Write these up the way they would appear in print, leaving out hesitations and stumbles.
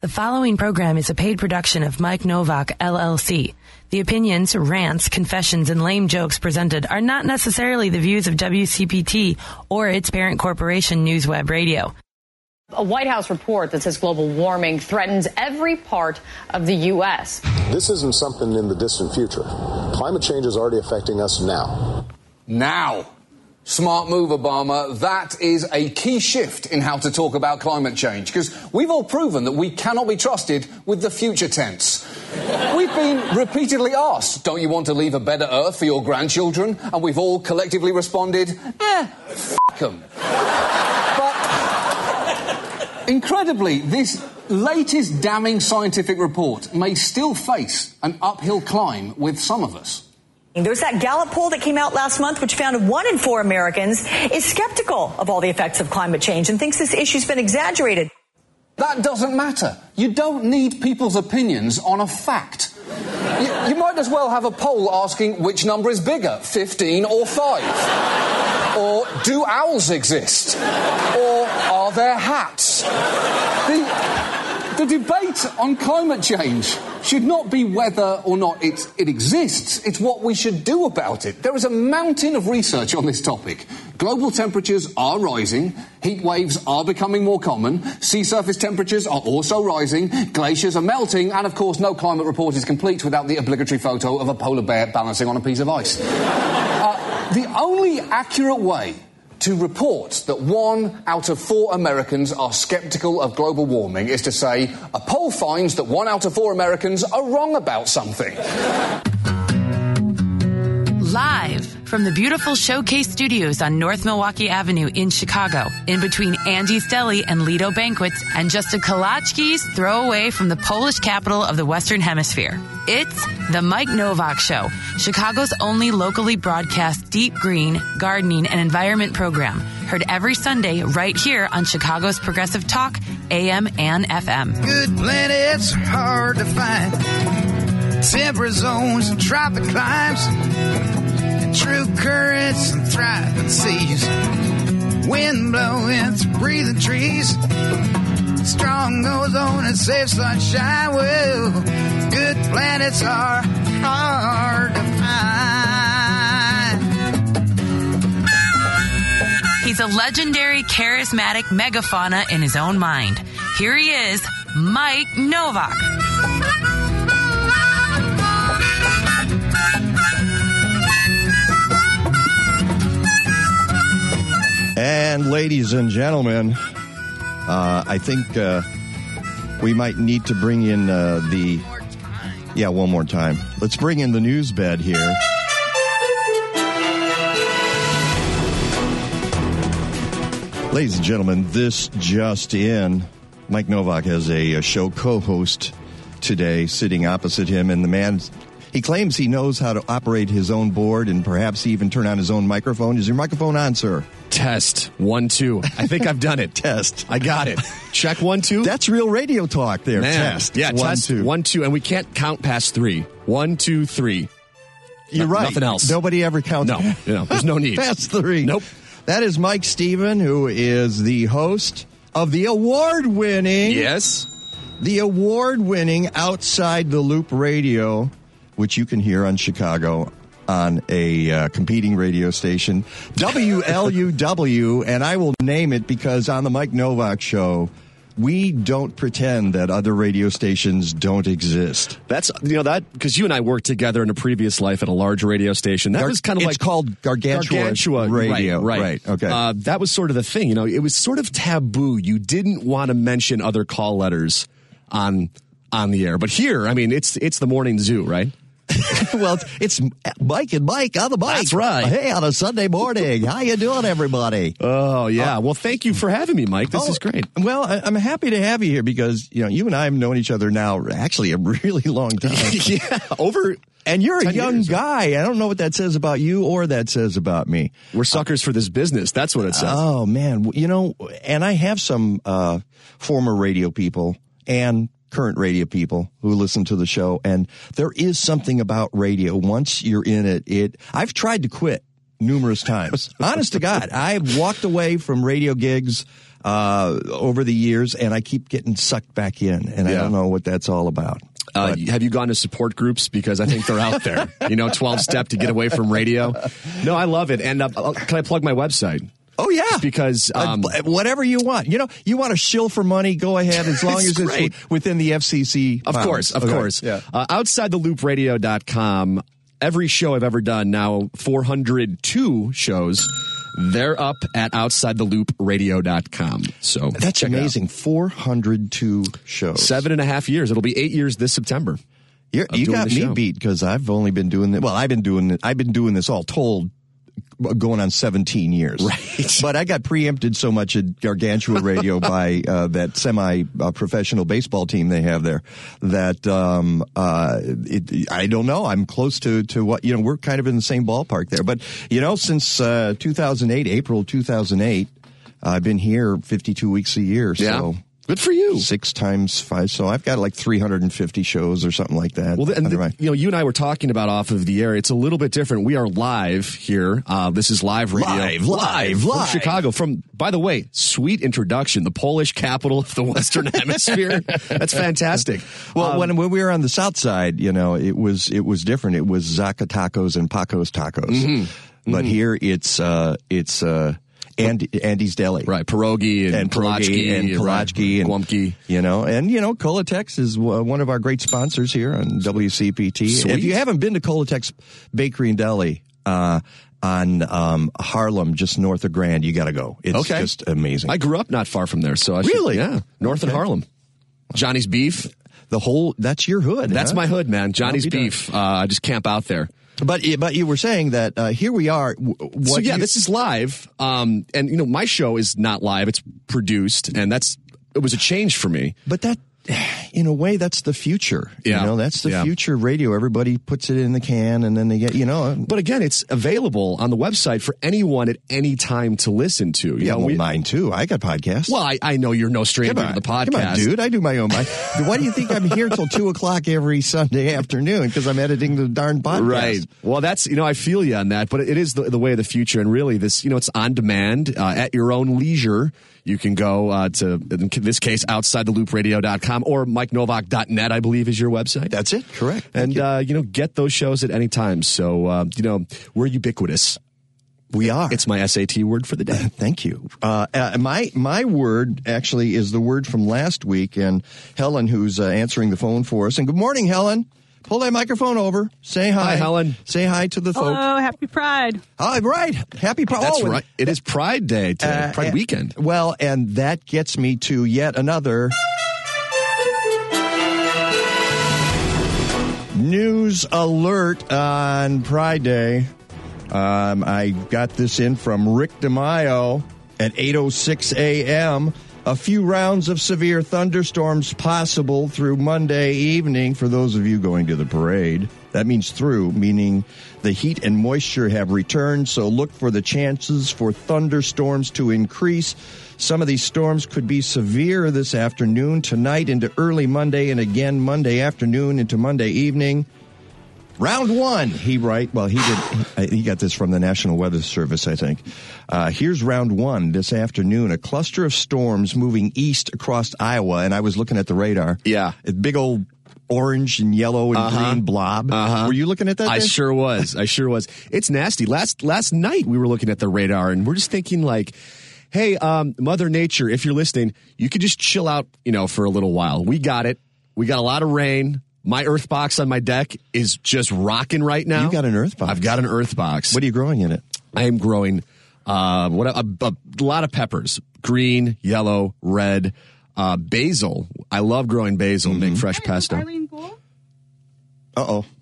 The following program is a paid production of Mike Novak, LLC. The opinions, rants, confessions, and lame jokes presented are not necessarily the views of WCPT or its parent corporation, NewsWeb Radio. A White House report that says global warming threatens every part of the U.S. This isn't something in the distant future. Climate change is already affecting us now. Now. Smart move, Obama. That is a key shift in how to talk about climate change, because we've all proven that we cannot be trusted with the future tense. We've been repeatedly asked, don't you want to leave a better Earth for your grandchildren? And we've all collectively responded, f*** 'em. But, incredibly, this latest damning scientific report may still face an uphill climb with some of us. There's that Gallup poll that came out last month, which found 1 in 4 Americans is skeptical of all the effects of climate change and thinks this issue's been exaggerated. That doesn't matter. You don't need people's opinions on a fact. You might as well have a poll asking which number is bigger, 15 or 5. Or do owls exist? Or are there hats? The debate on climate change should not be whether or not it exists. It's what we should do about it. There is a mountain of research on this topic. Global temperatures are rising. Heat waves are becoming more common. Sea surface temperatures are also rising. Glaciers are melting. And, of course, no climate report is complete without the obligatory photo of a polar bear balancing on a piece of ice. The only accurate way to report that 1 out of 4 Americans are sceptical of global warming is to say, a poll finds that 1 out of 4 Americans are wrong about something. Live from the beautiful Showcase Studios on North Milwaukee Avenue in Chicago, in between Angie's Deli and Lido Banquets, and just a Kolachki's throw away from the Polish capital of the Western Hemisphere. It's The Mike Novak Show, Chicago's only locally broadcast deep green, gardening, and environment program. Heard every Sunday right here on Chicago's Progressive Talk, AM and FM. Good planets are hard to find. Temperate zones and tropic climes. And true currents and thriving seas. Wind blowing through breathing trees. Strong ozone and safe sunshine. Well, good planets are hard to find. He's a legendary, charismatic megafauna in his own mind. Here he is, Mike Novak. And ladies and gentlemen, I think we might need to bring in one more time. Let's bring in the news bed here. Ladies and gentlemen, this just in. Mike Novak has a show co-host today sitting opposite him, and the man, he claims he knows how to operate his own board and perhaps even turn on his own microphone. Is your microphone on, sir? Test 1 2. I think I've done it. Test. I got it. Check 1 2. That's real radio talk there. Man. Test. Yeah, 1 test 2. 1 2, and we can't count past 3. 1 2 3. You're right. Nothing else. Nobody ever counts. No, there's no need. Past 3. Nope. That is Mike Stephen, who is the host of the award-winning. Yes. The award-winning Outside the Loop Radio, which you can hear on Chicago on a competing radio station, WLUW, and I will name it because on the Mike Novak Show, we don't pretend that other radio stations don't exist. That's, that, because you and I worked together in a previous life at a large radio station. That was kind of it's called Gargantua Radio. Right. Okay. That was sort of the thing. It was sort of taboo. You didn't want to mention other call letters on the air. But here, it's the morning zoo, right? Well, it's Mike and Mike on the mic. That's right. Hey, on a Sunday morning. How you doing, everybody? Oh, yeah. Well, thank you for having me, Mike. This is great. Well, I'm happy to have you here because, you and I have known each other now actually a really long time. Yeah, over. And you're a young guy. I don't know what that says about you or that says about me. We're suckers for this business. That's what it says. Oh, man. And I have some former radio people and current radio people who listen to the show, and there is something about radio. Once you're in it, I've tried to quit numerous times. Honest to God, I've walked away from radio gigs over the years, and I keep getting sucked back in, and I don't know what that's all about. Have you gone to support groups? Because I think they're out there. 12-step to get away from radio. No, I love it. And can I plug my website? Oh, yeah. Just because whatever you want. You want to shill for money, go ahead, as long as it's within the FCC. Of course. Yeah. OutsideTheLoopRadio.com. Every show I've ever done, now 402 shows, they're up at OutsideTheLoopRadio.com. So that's amazing. 402 shows. 7.5 years. It'll be 8 years this September. You got me beat, because I've only been doing this. Well, I've been doing this all told, going on 17 years. Right. But I got preempted so much at Gargantua Radio by that semi-professional baseball team they have there that I don't know. I'm close to what, we're kind of in the same ballpark there. But, since 2008, April 2008, I've been here 52 weeks a year. Yeah. So good for you. 6 times 5. So I've got like 350 shows or something like that. Well, you and I were talking about off of the air. It's a little bit different. We are live here. This is live radio. Live. From Chicago. By the way, sweet introduction. The Polish capital of the Western Hemisphere. That's fantastic. Well, when we were on the South Side, it was different. It was Zaka Tacos and Paco's Tacos. Mm-hmm. But here it's Andy's Deli. Right, pierogi and Kolachki and Guamki. And Kolotex is one of our great sponsors here on WCPT. Sweet. If you haven't been to Kolotex Bakery and Deli on Harlem, just north of Grand, you got to go. It's just amazing. I grew up not far from there, so really? Yeah, north in Harlem. Johnny's Beef. That's your hood. That's my hood, man. Johnny's Beef. I just camp out there. But you were saying that here we are. This is live, and my show is not live; it's produced, and it was a change for me. But that, in a way, that's the future. Yeah, that's the future radio. Everybody puts it in the can, and then they get But again, it's available on the website for anyone at any time to listen to. Mine too. I got podcasts. Well, I know you're no stranger to the podcast. Come on, dude. I do my own. Why do you think I'm here till 2:00 every Sunday afternoon? Because I'm editing the darn podcast. Right. Well, that's I feel you on that, but it is the way of the future, and really, this it's on demand at your own leisure. You can go to, in this case, OutsideTheLoopRadio.com or MikeNovak.net, I believe, is your website. That's it. Correct. And, get those shows at any time. So, we're ubiquitous. We are. It's my SAT word for the day. Thank you. My word actually is the word from last week, and Helen, who's answering the phone for us. And good morning, Helen. Pull that microphone over. Say hi. Hi, Helen. Say hi to the folks. Hello, happy Pride. Oh, right. Happy Pride. That's right. It is Pride Day today, Pride weekend. Well, and that gets me to yet another news alert on Pride Day. I got this in from Rick DeMaio at 8:06 a.m., A few rounds of severe thunderstorms possible through Monday evening for those of you going to the parade. That means through, meaning the heat and moisture have returned, so look for the chances for thunderstorms to increase. Some of these storms could be severe this afternoon, tonight into early Monday, and again Monday afternoon into Monday evening. Round one, he got this from the National Weather Service, I think. Here's round one this afternoon. A cluster of storms moving east across Iowa, and I was looking at the radar. Yeah. A big old orange and yellow and green blob. Were you looking at that? I sure was. It's nasty. Last night we were looking at the radar, and we're just thinking like, hey, Mother Nature, if you're listening, you could just chill out, for a little while. We got it. We got a lot of rain. My earth box on my deck is just rocking right now. You got an earth box? I've got an earth box. What are you growing in it? I am growing a lot of peppers. Green, yellow, red, basil. I love growing basil. Make fresh pesto. Uh-oh.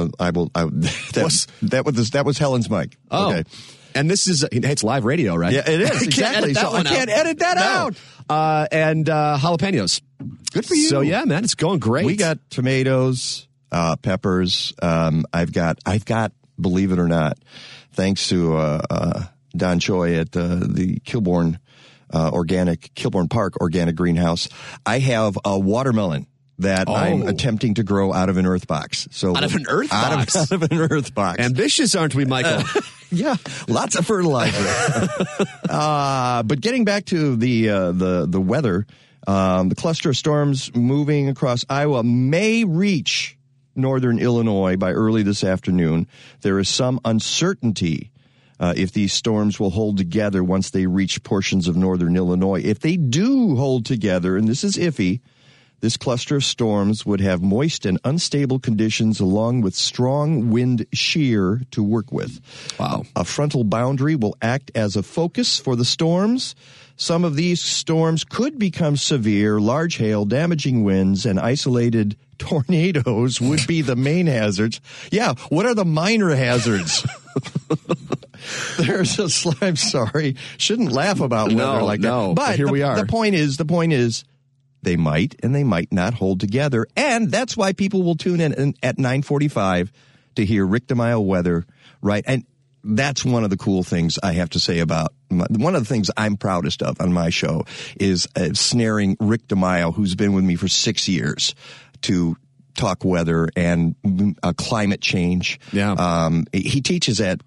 That was Helen's mic. Oh. Okay. And this is, it's live radio, right? Yeah, it is. Exactly. I can't edit that out. And jalapenos. Good for you. So yeah, man, it's going great. We got tomatoes, peppers. I've got, believe it or not, thanks to Don Choi at the Kilbourne Park Organic Greenhouse, I have a watermelon that I'm attempting to grow out of an earth box. So out of an earth box? Out of an earth box. Ambitious, aren't we, Michael? Yeah, lots of fertilizer. But getting back to the weather, the cluster of storms moving across Iowa may reach northern Illinois by early this afternoon. There is some uncertainty if these storms will hold together once they reach portions of northern Illinois. If they do hold together, and this is iffy, this cluster of storms would have moist and unstable conditions along with strong wind shear to work with. Wow. A frontal boundary will act as a focus for the storms. Some of these storms could become severe. Large hail, damaging winds, and isolated tornadoes would be the main hazards. Yeah, what are the minor hazards? I'm sorry. Shouldn't laugh about weather like that. But here we are. The point is, they might and they might not hold together. And that's why people will tune in at 9:45 to hear Rick DeMaio weather, right? And that's one of the cool things I have to say about one of the things I'm proudest of on my show is snaring Rick DeMaio, who's been with me for 6 years, to talk weather and climate change. Yeah. He teaches at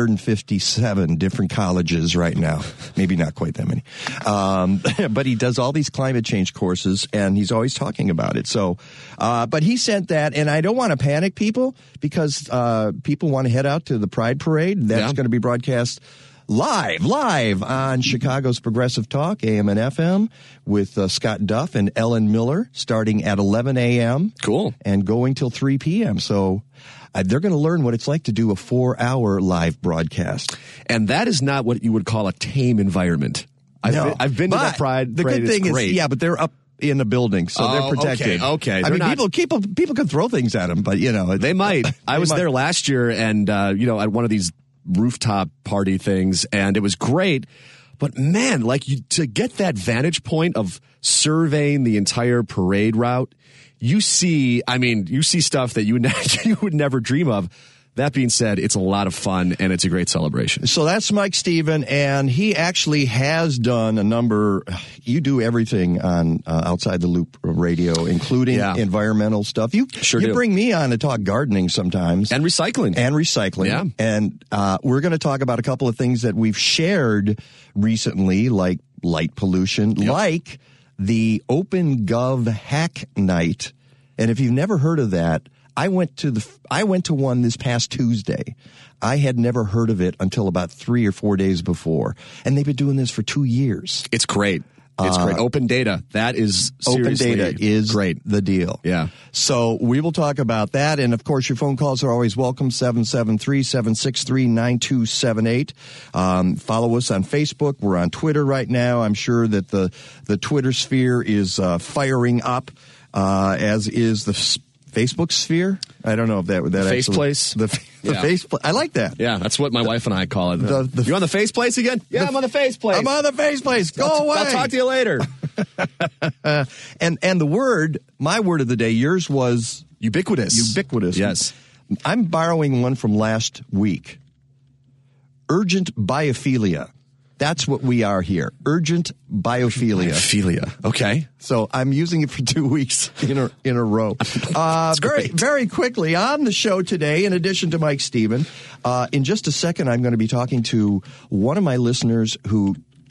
157 different colleges right now. Maybe not quite that many. But he does all these climate change courses, and he's always talking about it. So, but he sent that, and I don't want to panic people because people want to head out to the Pride Parade. That's going to be broadcast live on Chicago's Progressive Talk, AM and FM, with Scott Duff and Ellen Miller, starting at 11 a.m. Cool. And going till 3 p.m. So they're going to learn what it's like to do a 4-hour live broadcast. And that is not what you would call a tame environment. I've been to the Pride Parade. The good thing is, but they're up in the building, so they're protected. Okay. I mean, people can throw things at them, but, they might. I was there last year and, at one of these rooftop party things, and it was great. But man, to get that vantage point of surveying the entire parade route, you see stuff that you would never dream of. That being said, it's a lot of fun, and it's a great celebration. So that's Mike Steven, and he actually has done a number. You do everything on Outside the Loop radio, including environmental stuff. You bring me on to talk gardening sometimes. And recycling. Yeah. And we're going to talk about a couple of things that we've shared recently, like light pollution, like the OpenGov Hack Night. And if you've never heard of that, I went to one this past Tuesday. I had never heard of it until about 3 or 4 days before, and they've been doing this for 2 years. It's great. It's great. Open data. That is seriously open data is great. The deal. Yeah. So we will talk about that, and of course, your phone calls are always welcome. 773-763-9278. Follow us on Facebook. We're on Twitter right now. I'm sure that the Twitter sphere is firing up, as is the Facebook sphere? I don't know if that face place. The face place. I like that. Yeah, that's what my wife and I call it. You on the face place again? Yeah, I'm on the face place. I'm on the face place. Go away. I'll talk to you later. And the word, my word of the day, yours was ubiquitous. Ubiquitous. Yes. I'm borrowing one from last week. Urgent biophilia. That's what we are here. Urgent biophilia. Biophilia. Okay. So I'm using it for 2 weeks in a row. Very quickly on the show today, in addition to Mike Steven, in just a second, I'm going to be talking to one of my listeners who,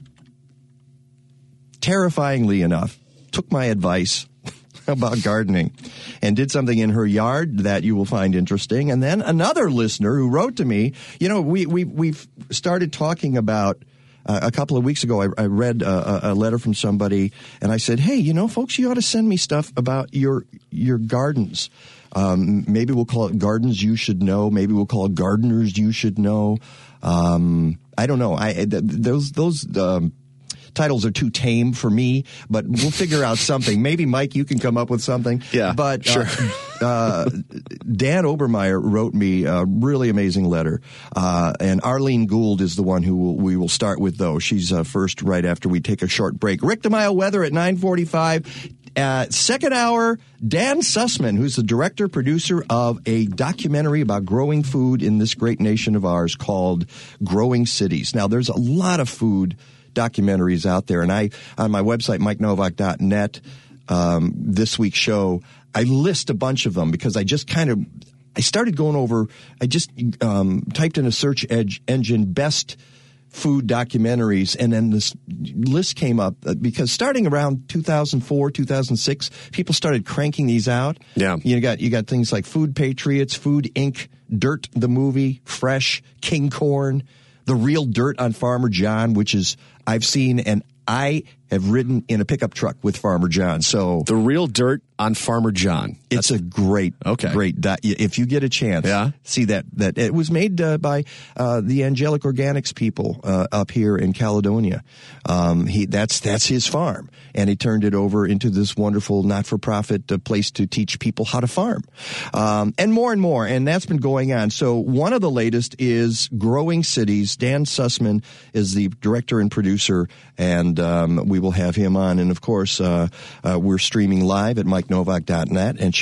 terrifyingly enough, took my advice about gardening and did something in her yard that you will find interesting. And then another listener who wrote to me, we've started talking about a couple of weeks ago, I read a letter from somebody, and I said, hey, folks, you ought to send me stuff about your gardens. Maybe we'll call it Gardens You Should Know. Maybe we'll call it Gardeners You Should Know. I don't know. Those titles are too tame for me, but we'll figure out something. Maybe, Mike, you can come up with something. Yeah, but sure. Dan Obermeyer wrote me a really amazing letter, and Arlene Gould is the one who we will start with, though. She's first right after we take a short break. Rick DeMaio weather at 9:45. Second hour, Dan Sussman, who's the director, producer of a documentary about growing food in this great nation of ours called Growing Cities. Now, there's a lot of food documentaries out there, and I, on my website, MikeNovak.net, this week's show, I list a bunch of them because I started going over, I just typed in a search engine, best food documentaries, and then this list came up because starting around 2004, 2006, people started cranking these out. Yeah. You got things like Food Patriots, Food Inc., Dirt the Movie, Fresh, King Corn, The Real Dirt on Farmer John, which is I've seen, and I have ridden in a pickup truck with Farmer John. So The Real Dirt on Farmer John. It's a great if you get a chance, see that it was made by the Angelic Organics people up here in Caledonia. That's his farm, and he turned it over into this wonderful not-for-profit place to teach people how to farm, and more, and that's been going on. So one of the latest is Growing Cities. Dan Sussman is the director and producer, and we will have him on. And of course, we're streaming live at MikeNovak.net and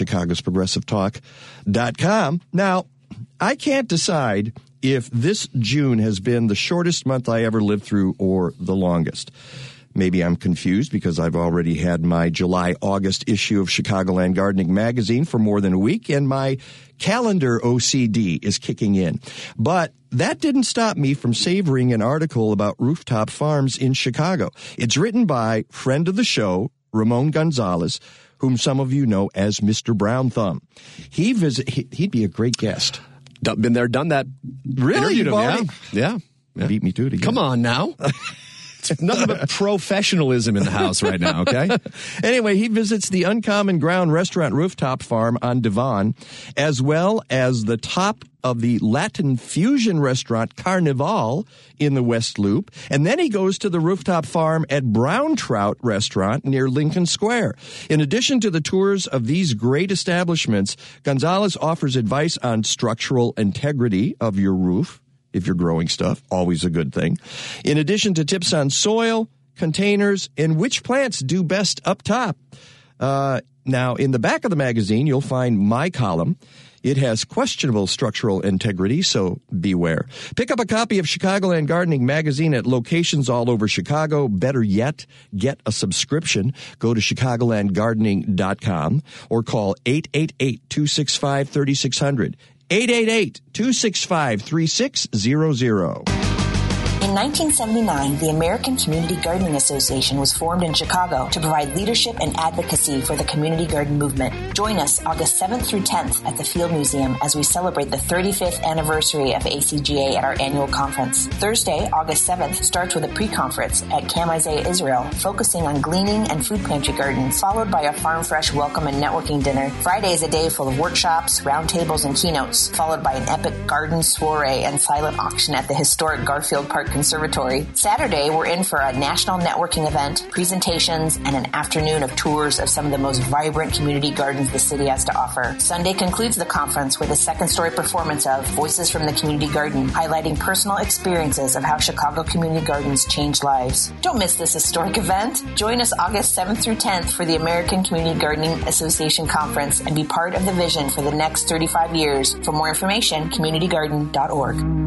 ChicagosProgressiveTalk.com. Now, I can't decide if this June has been the shortest month I ever lived through or the longest. Maybe I'm confused because I've already had my July-August issue of Chicagoland Gardening Magazine for more than a week, and my calendar OCD is kicking in. But that didn't stop me from savoring an article about rooftop farms in Chicago. It's written by friend of the show, Ramon Gonzalez, whom some of you know as Mr. Brown Thumb. He'd be a great guest. Been there, done that. Really? Him, yeah. Beat me to it again. Come on now. It's nothing but professionalism in the house right now, okay? Anyway, he visits the Uncommon Ground Restaurant Rooftop Farm on Devon, as well as the top of the Latin fusion restaurant Carnival in the West Loop. And then he goes to the rooftop farm at Brown Trout Restaurant near Lincoln Square. In addition to the tours of these great establishments, Gonzalez offers advice on structural integrity of your roof. If you're growing stuff, always a good thing. In addition to tips on soil, containers, and which plants do best up top. Now, in the back of the magazine, you'll find my column. It has questionable structural integrity, so beware. Pick up a copy of Chicagoland Gardening Magazine at locations all over Chicago. Better yet, get a subscription. Go to ChicagolandGardening.com or call 888-265-3600. 888-265-3600. In 1979, the American Community Gardening Association was formed in Chicago to provide leadership and advocacy for the community garden movement. Join us August 7th through 10th at the Field Museum as we celebrate the 35th anniversary of ACGA at our annual conference. Thursday, August 7th, starts with a pre-conference at Kamizeh, Israel, focusing on gleaning and food pantry gardens, followed by a Farm Fresh welcome and networking dinner. Friday is a day full of workshops, roundtables, and keynotes, followed by an epic garden soiree and silent auction at the historic Garfield Park Conservatory. Saturday, we're in for a national networking event, presentations, and an afternoon of tours of some of the most vibrant community gardens the city has to offer. Sunday concludes the conference with a second-story performance of Voices from the Community Garden, highlighting personal experiences of how Chicago community gardens change lives. Don't miss this historic event. Join us August 7th through 10th for the American Community Gardening Association Conference and be part of the vision for the next 35 years. For more information, communitygarden.org.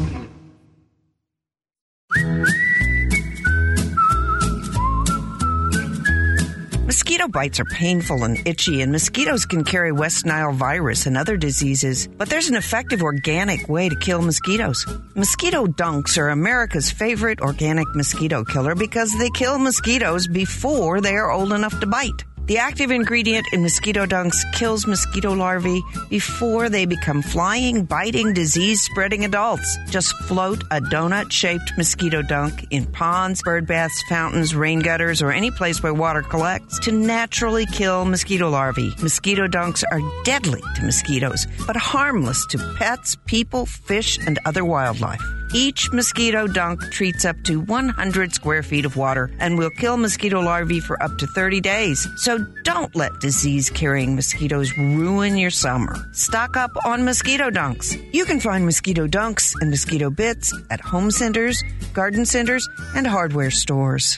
Mosquito bites are painful and itchy, and mosquitoes can carry West Nile virus and other diseases. But there's an effective organic way to kill mosquitoes. Mosquito dunks are America's favorite organic mosquito killer because they kill mosquitoes before they are old enough to bite. The active ingredient in mosquito dunks kills mosquito larvae before they become flying, biting, disease-spreading adults. Just float a donut-shaped mosquito dunk in ponds, bird baths, fountains, rain gutters, or any place where water collects to naturally kill mosquito larvae. Mosquito dunks are deadly to mosquitoes, but harmless to pets, people, fish, and other wildlife. Each mosquito dunk treats up to 100 square feet of water and will kill mosquito larvae for up to 30 days. So don't let disease-carrying mosquitoes ruin your summer. Stock up on mosquito dunks. You can find mosquito dunks and mosquito bits at home centers, garden centers, and hardware stores.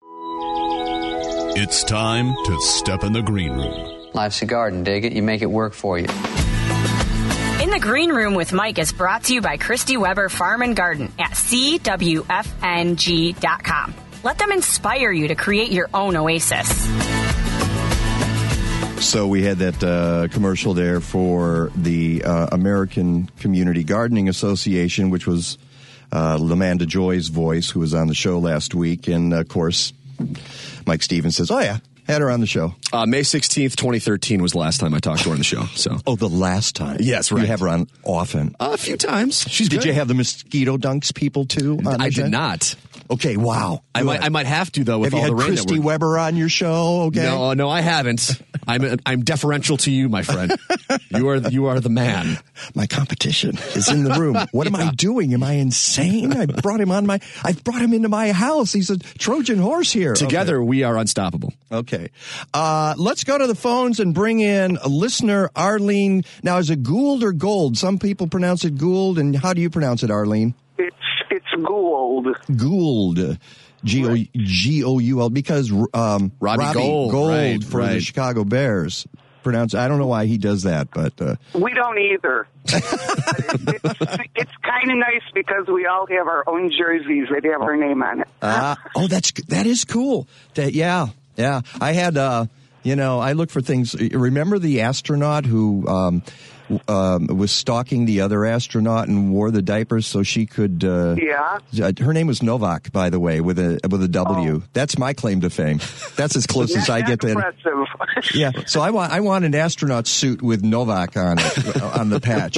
It's time to step in the green room. Life's a garden, dig it, you make it work for you. In the Green Room with Mike is brought to you by Christy Weber Farm and Garden at CWFNG.com. Let them inspire you to create your own oasis. So we had that commercial there for the American Community Gardening Association, which was LaManda Joy's voice, who was on the show last week. And, of course, Mike Stevens says, oh, yeah, had her on the show. May 16th, 2013 was the last time I talked to her on the show. So. Oh, the last time? Yes, right. You have her on often? A few times. She's Did good. you have the mosquito dunks people, too? I did not. Okay, wow. I might have to, though, with all the rain. Have you had Christy Weber on your show? Okay. No, I haven't. I'm deferential to you, my friend. You are the man. My competition is in the room. What am I doing? Am I insane? I brought him into my house. He's a Trojan horse here. Together, we are unstoppable. Okay. Let's go to the phones and bring in a listener, Arlene. Now, is it Gould or Gold? Some people pronounce it Gould, and how do you pronounce it, Arlene? It's Gould. Gould. Goul, because Robbie Gould for the Chicago Bears. I don't know why he does that, but we don't either. It's kind of nice because we all have our own jerseys that have our name on it. That is cool. Yeah. I had I look for things. Remember the astronaut who was stalking the other astronaut and wore the diapers so she could. Her name was Novak, by the way, with a W. Oh. That's my claim to fame. That's as close as I get to it. Yeah. So I want an astronaut suit with Novak on it on the patch.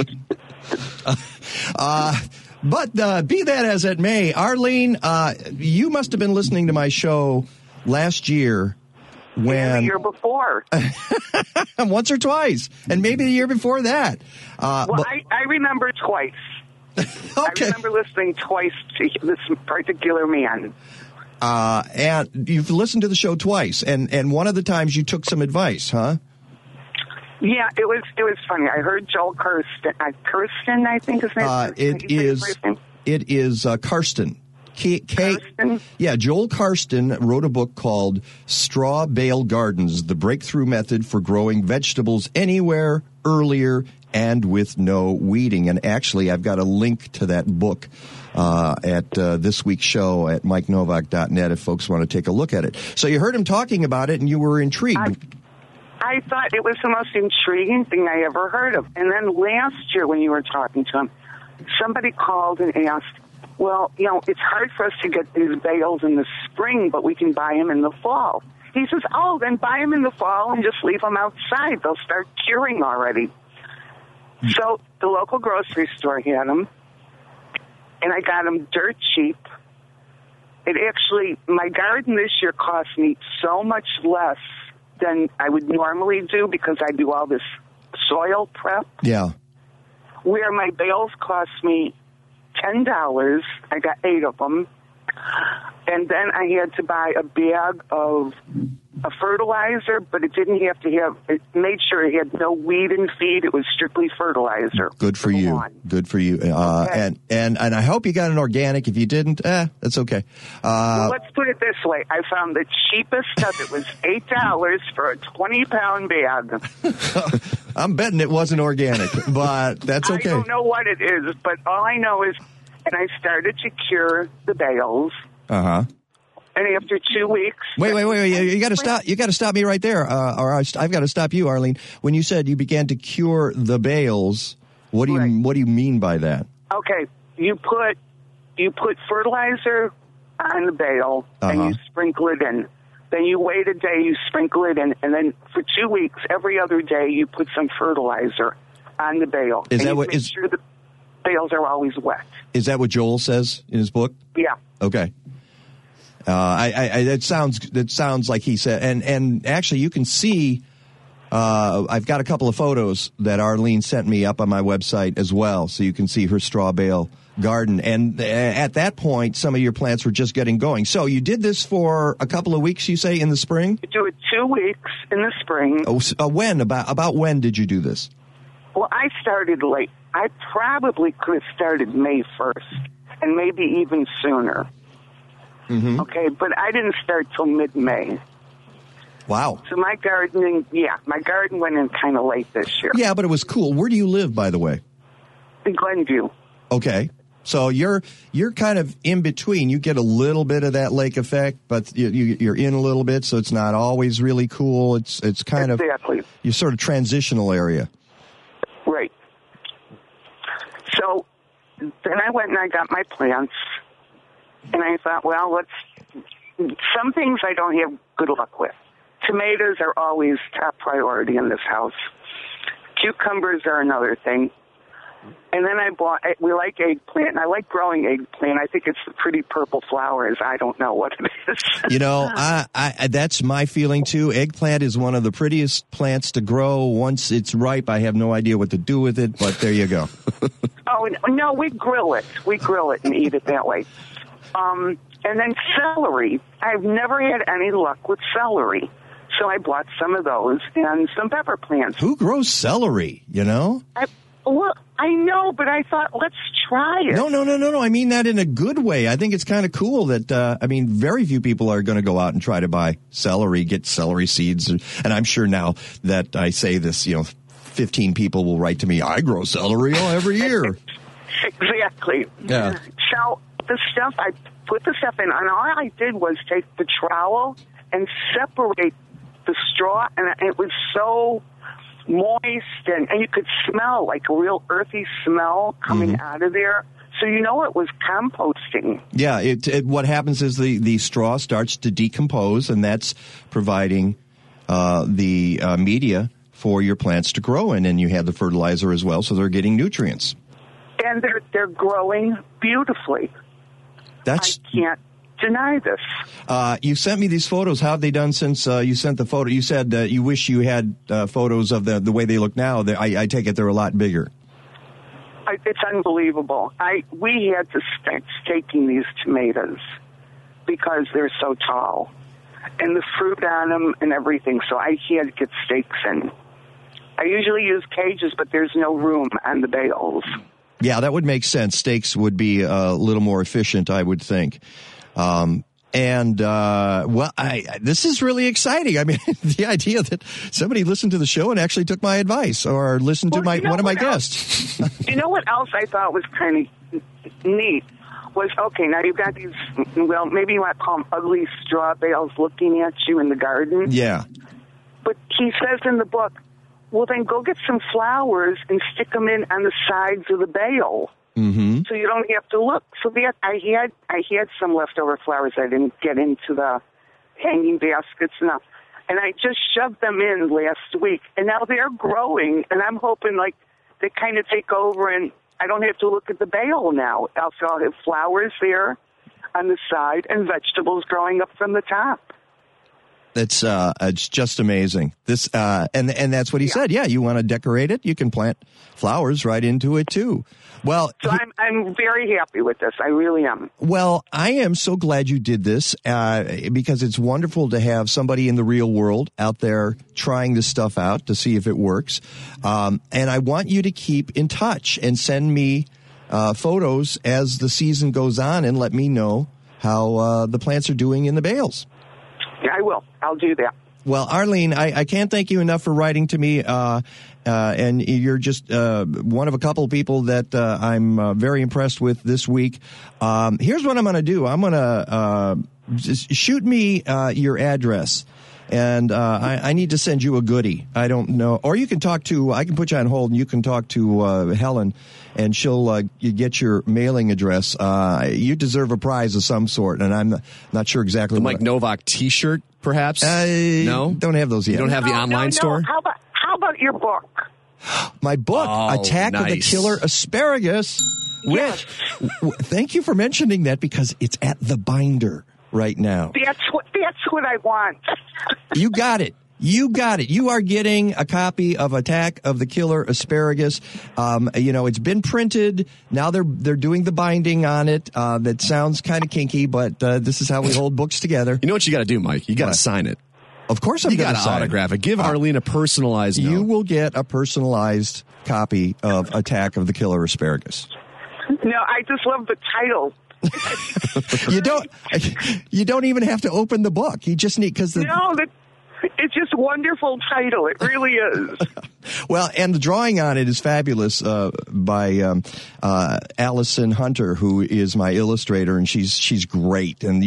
But be that as it may, Arlene, you must have been listening to my show last year. The year before. Once or twice. And maybe the year before that. I remember twice. Okay. I remember listening twice to this particular man. And you've listened to the show twice. And one of the times you took some advice, huh? Yeah, it was funny. I heard Joel Kirsten, I think his name It is Karsten. Joel Karsten wrote a book called Straw Bale Gardens, the Breakthrough Method for Growing Vegetables Anywhere, Earlier, and with No Weeding. And actually, I've got a link to that book at this week's show at MikeNovak.net if folks want to take a look at it. So you heard him talking about it, and you were intrigued. I thought it was the most intriguing thing I ever heard of. And then last year when you were talking to him, somebody called and asked, well, it's hard for us to get these bales in the spring, but we can buy them in the fall. He says, then buy them in the fall and just leave them outside. They'll start curing already. So the local grocery store had them, and I got them dirt cheap. My garden this year cost me so much less than I would normally do because I do all this soil prep. Yeah. Where my bales cost me $10. I got 8 of them. And then I had to buy a bag of a fertilizer, but it didn't have to have, it made sure it had no weed and feed. It was strictly fertilizer. Good for you. Good for you. Okay. And I hope you got an organic. If you didn't, that's okay. Well, let's put it this way. I found the cheapest stuff. It was $8 for a 20-pound bag. I'm betting it wasn't organic, but that's okay. I don't know what it is, but all I know is, and I started to cure the bales. Uh-huh. And after 2 weeks... Wait. You got to stop. You got to stop me right there, or I've got to stop you, Arlene. When you said you began to cure the bales, what do you mean by that? Okay, you put fertilizer on the bale and you sprinkle it in. Then you wait a day, you sprinkle it in, and then for 2 weeks, every other day, you put some fertilizer on the bale. Make sure the bales are always wet. Is that what Joel says in his book? Yeah. Okay. That sounds like he said, and actually you can see, I've got a couple of photos that Arlene sent me up on my website as well, so you can see her straw bale garden. And at that point, some of your plants were just getting going. So you did this for a couple of weeks, you say, in the spring? You do it 2 weeks in the spring. When? About when did you do this? Well, I started late. I probably could have started May 1st, and maybe even sooner. Mm-hmm. Okay, but I didn't start till mid-May. Wow. So my garden went in kind of late this year. Yeah, but it was cool. Where do you live, by the way? In Glenview. Okay. So you're kind of in between. You get a little bit of that lake effect, but you're in a little bit, so it's not always really cool. It's kind of your sort of transitional area. Right. So then I went and I got my plants, and I thought, well, some things I don't have good luck with. Tomatoes are always top priority in this house. Cucumbers are another thing. And then we like eggplant, and I like growing eggplant. I think it's the pretty purple flowers. I don't know what it is. You know, I that's my feeling, too. Eggplant is one of the prettiest plants to grow. Once it's ripe, I have no idea what to do with it, but there you go. Oh, no, we grill it. We grill it and eat it that way. And then celery. I've never had any luck with celery. So I bought some of those and some pepper plants. Who grows celery, you know? Well, I know, but I thought, let's try it. No. I mean that in a good way. I think it's kind of cool that, very few people are going to go out and try to buy celery, get celery seeds. And I'm sure now that I say this, 15 people will write to me, I grow celery every year. Exactly. Yeah. So I put the stuff in, and all I did was take the trowel and separate the straw, and it was so moist, and you could smell like a real earthy smell coming out of there. So it was composting. Yeah, what happens is the straw starts to decompose, and that's providing the media for your plants to grow in, and you have the fertilizer as well, so they're getting nutrients. And they're growing beautifully. I can't deny this. You sent me these photos. How have they done since you sent the photo? You said you wish you had photos of the way they look now. I take it they're a lot bigger. It's unbelievable. We had to start staking these tomatoes because they're so tall, and the fruit on them and everything. So I had to get stakes in. I usually use cages, but there's no room on the bales. Yeah, that would make sense. Stakes would be a little more efficient, I would think. This is really exciting. I mean, the idea that somebody listened to the show and actually took my advice or listened to one of my guests. You know what else I thought was kind of neat was, okay, now you've got these, well, maybe you want to call them ugly straw bales looking at you in the garden. Yeah. But he says in the book, well, then go get some flowers and stick them in on the sides of the bale. Mm-hmm. So you don't have to look. So I had some leftover flowers. I didn't get into the hanging baskets enough. And I just shoved them in last week. And now they're growing. And I'm hoping, they kind of take over and I don't have to look at the bale now. Also, I'll have flowers there on the side and vegetables growing up from the top. It's just amazing. This and that's what he said. Yeah, you want to decorate it, you can plant flowers right into it too. Well, so I'm very happy with this. I really am. Well, I am so glad you did this because it's wonderful to have somebody in the real world out there trying this stuff out to see if it works. And I want you to keep in touch and send me photos as the season goes on and let me know how the plants are doing in the bales. Yeah, I will. I'll do that. Well, Arlene, I can't thank you enough for writing to me, and you're just one of a couple of people that I'm very impressed with this week. Here's what I'm going to do. I'm going to shoot me your address, and I need to send you a goodie. I don't know. Or you can I can put you on hold, and you can talk to Helen, and she'll get your mailing address. You deserve a prize of some sort, and I'm not sure exactly. The Mike Novak T-shirt, perhaps? No? Don't have those yet. You don't have the online store? How about your book? My book, Attack of the Killer Asparagus. Yes. Thank you for mentioning that because it's at the binder right now. That's what I want. You got it. You are getting a copy of Attack of the Killer Asparagus. It's been printed. Now they're doing the binding on it. That sounds kind of kinky, but this is how we hold books together. You know what you got to do, Mike? You got to sign it. Of course I'm going to sign it. You got to autograph it. Give Arlene a personalized note. You will get a personalized copy of Attack of the Killer Asparagus. No, I just love the title. You don't even have to open the book. You just need It's just a wonderful title. It really is. Well, and the drawing on it is fabulous by Allison Hunter, who is my illustrator, and she's great. And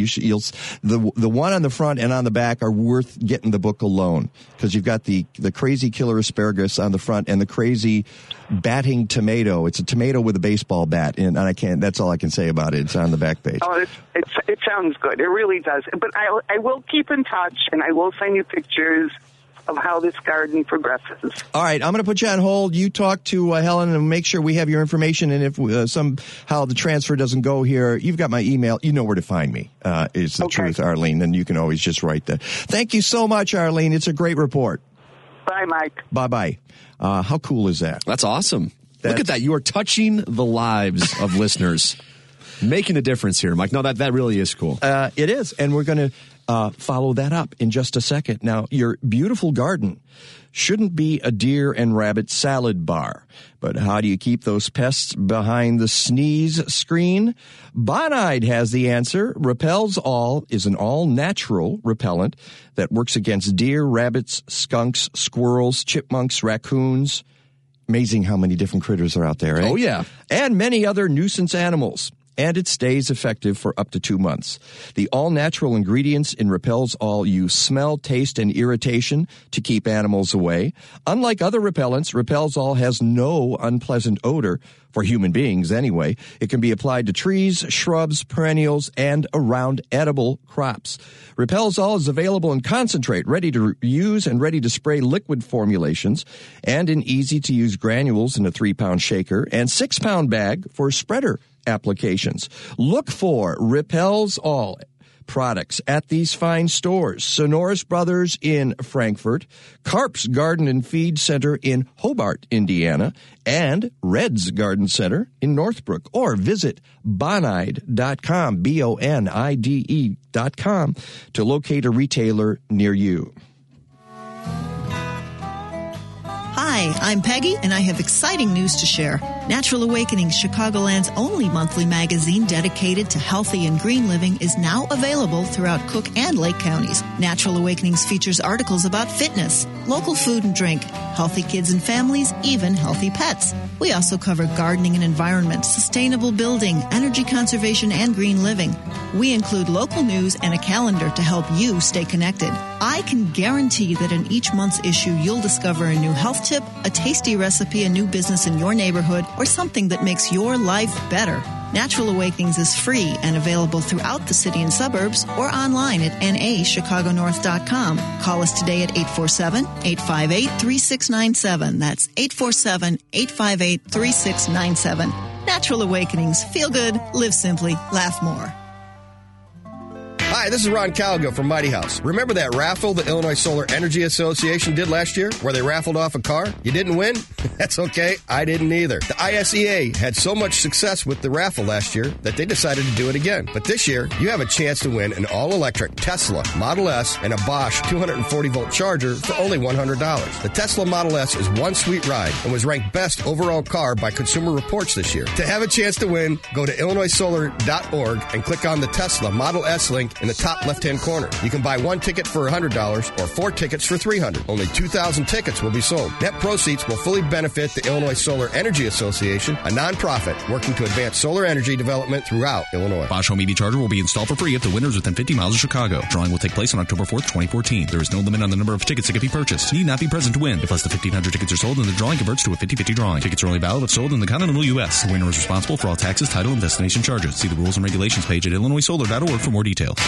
the one on the front and on the back are worth getting the book alone, because you've got the crazy killer asparagus on the front and the crazy batting tomato. It's a tomato with a baseball bat, and that's all I can say about it. It's on the back page. Oh, it sounds good. It really does. But I will keep in touch, and I will send you pictures of how this garden progresses. All right, I'm going to put you on hold. You talk to Helen and make sure we have your information. And if somehow the transfer doesn't go here, you've got my email. You know where to find me. Is the truth, Arlene. And you can always just write that. Thank you so much, Arlene. It's a great report. Bye, Mike. Bye-bye. How cool is that? That's awesome. Look at that. You are touching the lives of listeners. Making a difference here, Mike. No, that really is cool. It is. And we're going to follow that up in just a second. Now, your beautiful garden shouldn't be a deer and rabbit salad bar. But how do you keep those pests behind the sneeze screen? Bonide has the answer. Repels All is an all-natural repellent that works against deer, rabbits, skunks, squirrels, chipmunks, raccoons. Amazing how many different critters are out there, eh? Oh, yeah. And many other nuisance animals. And it stays effective for up to 2 months. The all-natural ingredients in Repels All use smell, taste, and irritation to keep animals away. Unlike other repellents, Repels All has no unpleasant odor, for human beings anyway. It can be applied to trees, shrubs, perennials, and around edible crops. Repels All is available in concentrate, ready to use and ready to spray liquid formulations, and in easy-to-use granules in a 3-pound shaker and 6-pound bag for spreader applications. Look for Repels All products at these fine stores: Sonoris Brothers in Frankfort, Karp's Garden and Feed Center in Hobart, Indiana, and Red's Garden Center in Northbrook. Or visit Bonide.com, BONIDE.com, to locate a retailer near you. Hi, I'm Peggy, and I have exciting news to share. Natural Awakenings, Chicagoland's only monthly magazine dedicated to healthy and green living, is now available throughout Cook and Lake counties. Natural Awakenings features articles about fitness, local food and drink, healthy kids and families, even healthy pets. We also cover gardening and environment, sustainable building, energy conservation, and green living. We include local news and a calendar to help you stay connected. I can guarantee that in each month's issue, you'll discover a new health tip, a tasty recipe, a new business in your neighborhood, or something that makes your life better. Natural Awakenings is free and available throughout the city and suburbs, or online at nachicagonorth.com. Call us today at 847-858-3697. That's 847-858-3697. Natural Awakenings. Feel good, live simply, laugh more. Hi, this is Ron Calgill from Mighty House. Remember that raffle the Illinois Solar Energy Association did last year, where they raffled off a car? You didn't win? That's okay. I didn't either. The ISEA had so much success with the raffle last year that they decided to do it again. But this year, you have a chance to win an all-electric Tesla Model S and a Bosch 240-volt charger for only $100. The Tesla Model S is one sweet ride and was ranked best overall car by Consumer Reports this year. To have a chance to win, go to illinoissolar.org and click on the Tesla Model S link in the top left-hand corner. You can buy one ticket for $100 or 4 tickets for $300. Only 2,000 tickets will be sold. Net proceeds will fully benefit the Illinois Solar Energy Association, a nonprofit working to advance solar energy development throughout Illinois. Bosch Home EV Charger will be installed for free if the winner is within 50 miles of Chicago. Drawing will take place on October 4th, 2014. There is no limit on the number of tickets that can be purchased. You need not be present to win. If less than 1,500 tickets are sold, then the drawing converts to a 50-50 drawing. Tickets are only valid if sold in the continental U.S. The winner is responsible for all taxes, title, and destination charges. See the rules and regulations page at illinoissolar.org for more details.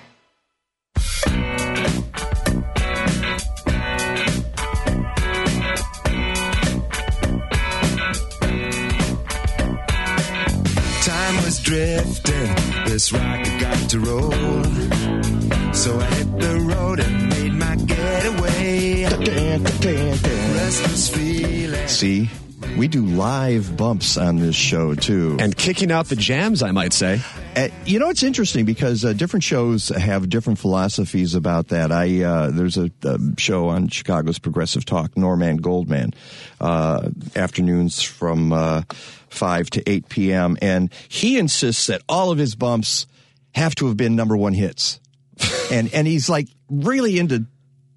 Time was drifting, this rocket got to roll. So I hit the road and made my getaway. Restless feeling. See? We do live bumps on this show, too. And kicking out the jams, I might say. You know, it's interesting because different shows have different philosophies about that. There's a show on Chicago's Progressive Talk, Norman Goldman, afternoons from 5 to 8 p.m., and he insists that all of his bumps have to have been number one hits. and he's like really into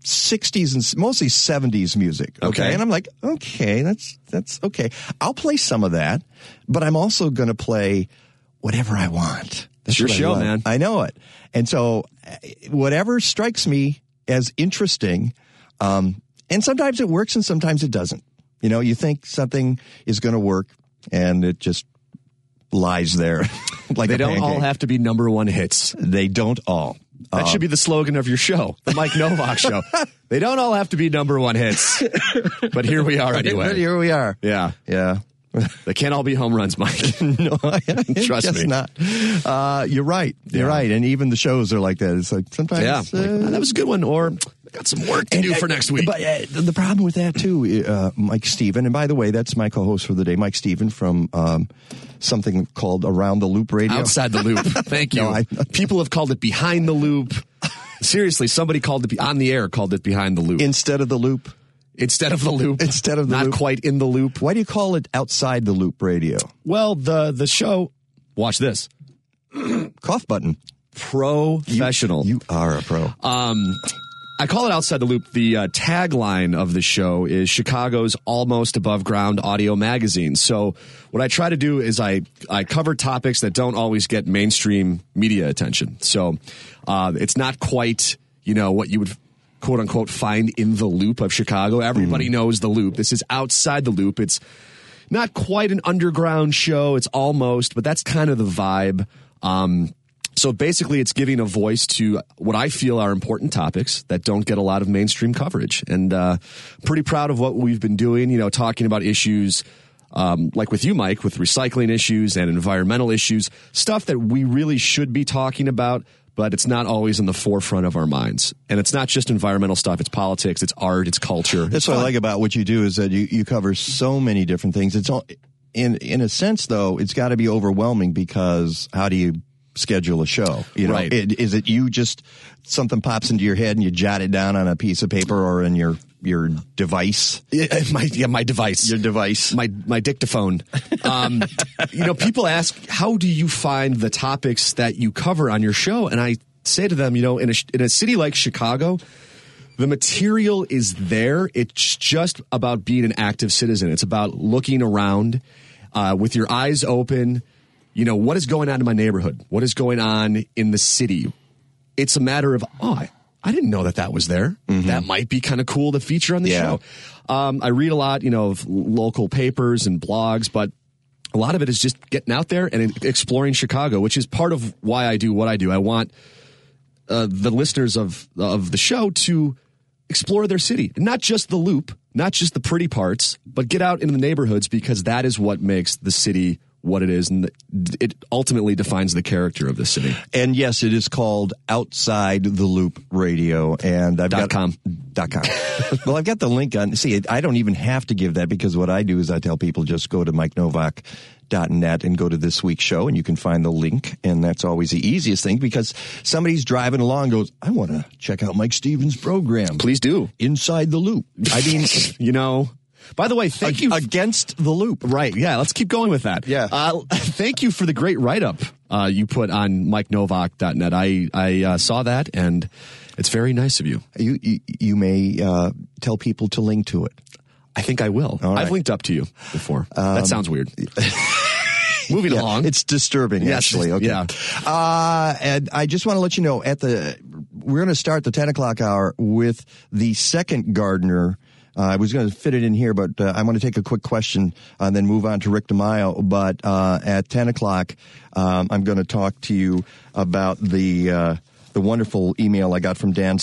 60s and mostly 70s music. Okay. And I'm like, okay, that's okay. I'll play some of that, but I'm also going to play whatever I want. That's your show, man. I know it. And so whatever strikes me as interesting, and sometimes it works and sometimes it doesn't. You know, you think something is going to work and it just lies there. Like they don't all have to be number one hits. They don't all. That should be the slogan of your show, the Mike Novak Show. They don't all have to be number one hits. But here we are anyway. But here we are. Yeah. Yeah. They can't all be home runs, Mike. No, Trust me. Not. You're right. You're right. And even the shows are like that. It's like sometimes. Yeah. That was a good one. Or I got some work to do for next week. But the problem with that, too, Mike Stephen, and by the way, that's my co-host for the day, Mike Stephen from something called Around the Loop Radio. Outside the Loop. Thank you. No, people have called it Behind the Loop. Seriously, somebody called it on the air, called it Behind the Loop. Instead of the loop. Instead of the loop. Instead of the Not loop. quite in the loop. Why do you call it Outside the Loop Radio? Well, the show, watch this. Cough button. Professional. You are a pro. I call it Outside the Loop. The tagline of the show is Chicago's almost above ground audio magazine. So what I try to do is I cover topics that don't always get mainstream media attention. So it's not quite, what you would quote unquote find in the loop of Chicago. Everybody knows the loop. This is outside the loop. It's not quite an underground show. It's almost, but that's kind of the vibe. So basically it's giving a voice to what I feel are important topics that don't get a lot of mainstream coverage. And pretty proud of what we've been doing, talking about issues like with you, Mike, with recycling issues and environmental issues, stuff that we really should be talking about, but it's not always in the forefront of our minds. And it's not just environmental stuff. It's politics, it's art, it's culture. That's what I like about what you do is that you cover so many different things. It's all, in a sense, though, it's got to be overwhelming because how do you schedule a show? Right. Is it you just something pops into your head and you jot it down on a piece of paper or in your device? My device. Your device. My dictaphone. People ask, how do you find the topics that you cover on your show? And I say to them, in a city like Chicago, the material is there. It's just about being an active citizen. It's about looking around with your eyes open. What is going on in my neighborhood? What is going on in the city? It's a matter of, I didn't know that was there. Mm-hmm. That might be kind of cool to feature on the show. I read a lot, of local papers and blogs, but a lot of it is just getting out there and exploring Chicago, which is part of why I do what I do. I want the listeners of the show to explore their city, not just the loop, not just the pretty parts, but get out into the neighborhoods because that is what makes the city what it is, and it ultimately defines the character of the city. And yes, it is called Outside the Loop Radio, and I've got .com. Well, I've got the link on. See, I don't even have to give that because what I do is I tell people just go to MikeNovak.net and go to this week's show, and you can find the link, and that's always the easiest thing because somebody's driving along and goes, I want to check out Mike Stevens' program. Please do. Inside the Loop. I mean, By the way, thank you. Against the Loop. Right. Yeah. Let's keep going with that. Yeah. Thank you for the great write-up you put on MikeNovak.net. I saw that, and it's very nice of you. You may tell people to link to it. I think I will. All right. I've linked up to you before. That sounds weird. Moving along. It's disturbing, actually. Okay. Yeah. And I just want to let you know, we're going to start the 10 o'clock hour with the second gardener. I was going to fit it in here, but I want to take a quick question and then move on to Rick DeMaio. But at 10 o'clock, I'm going to talk to you about the wonderful email I got from Dan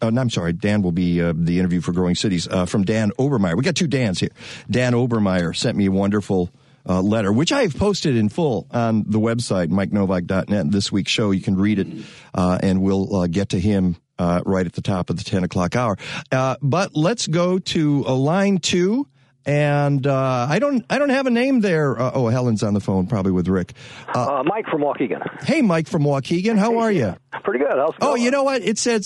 Dan will be the interview for Growing Cities, from Dan Obermeyer. We got two Dans here. Dan Obermeyer sent me a wonderful letter, which I've posted in full on the website, MikeNovak.net. This week's show, you can read it, and we'll get to him right at the top of the 10 o'clock hour. But let's go to line 2. And I don't have a name there. Helen's on the phone, probably with Rick. Mike from Waukegan. Hey, Mike from Waukegan. How are you? Pretty good. How's it going? You know what? It says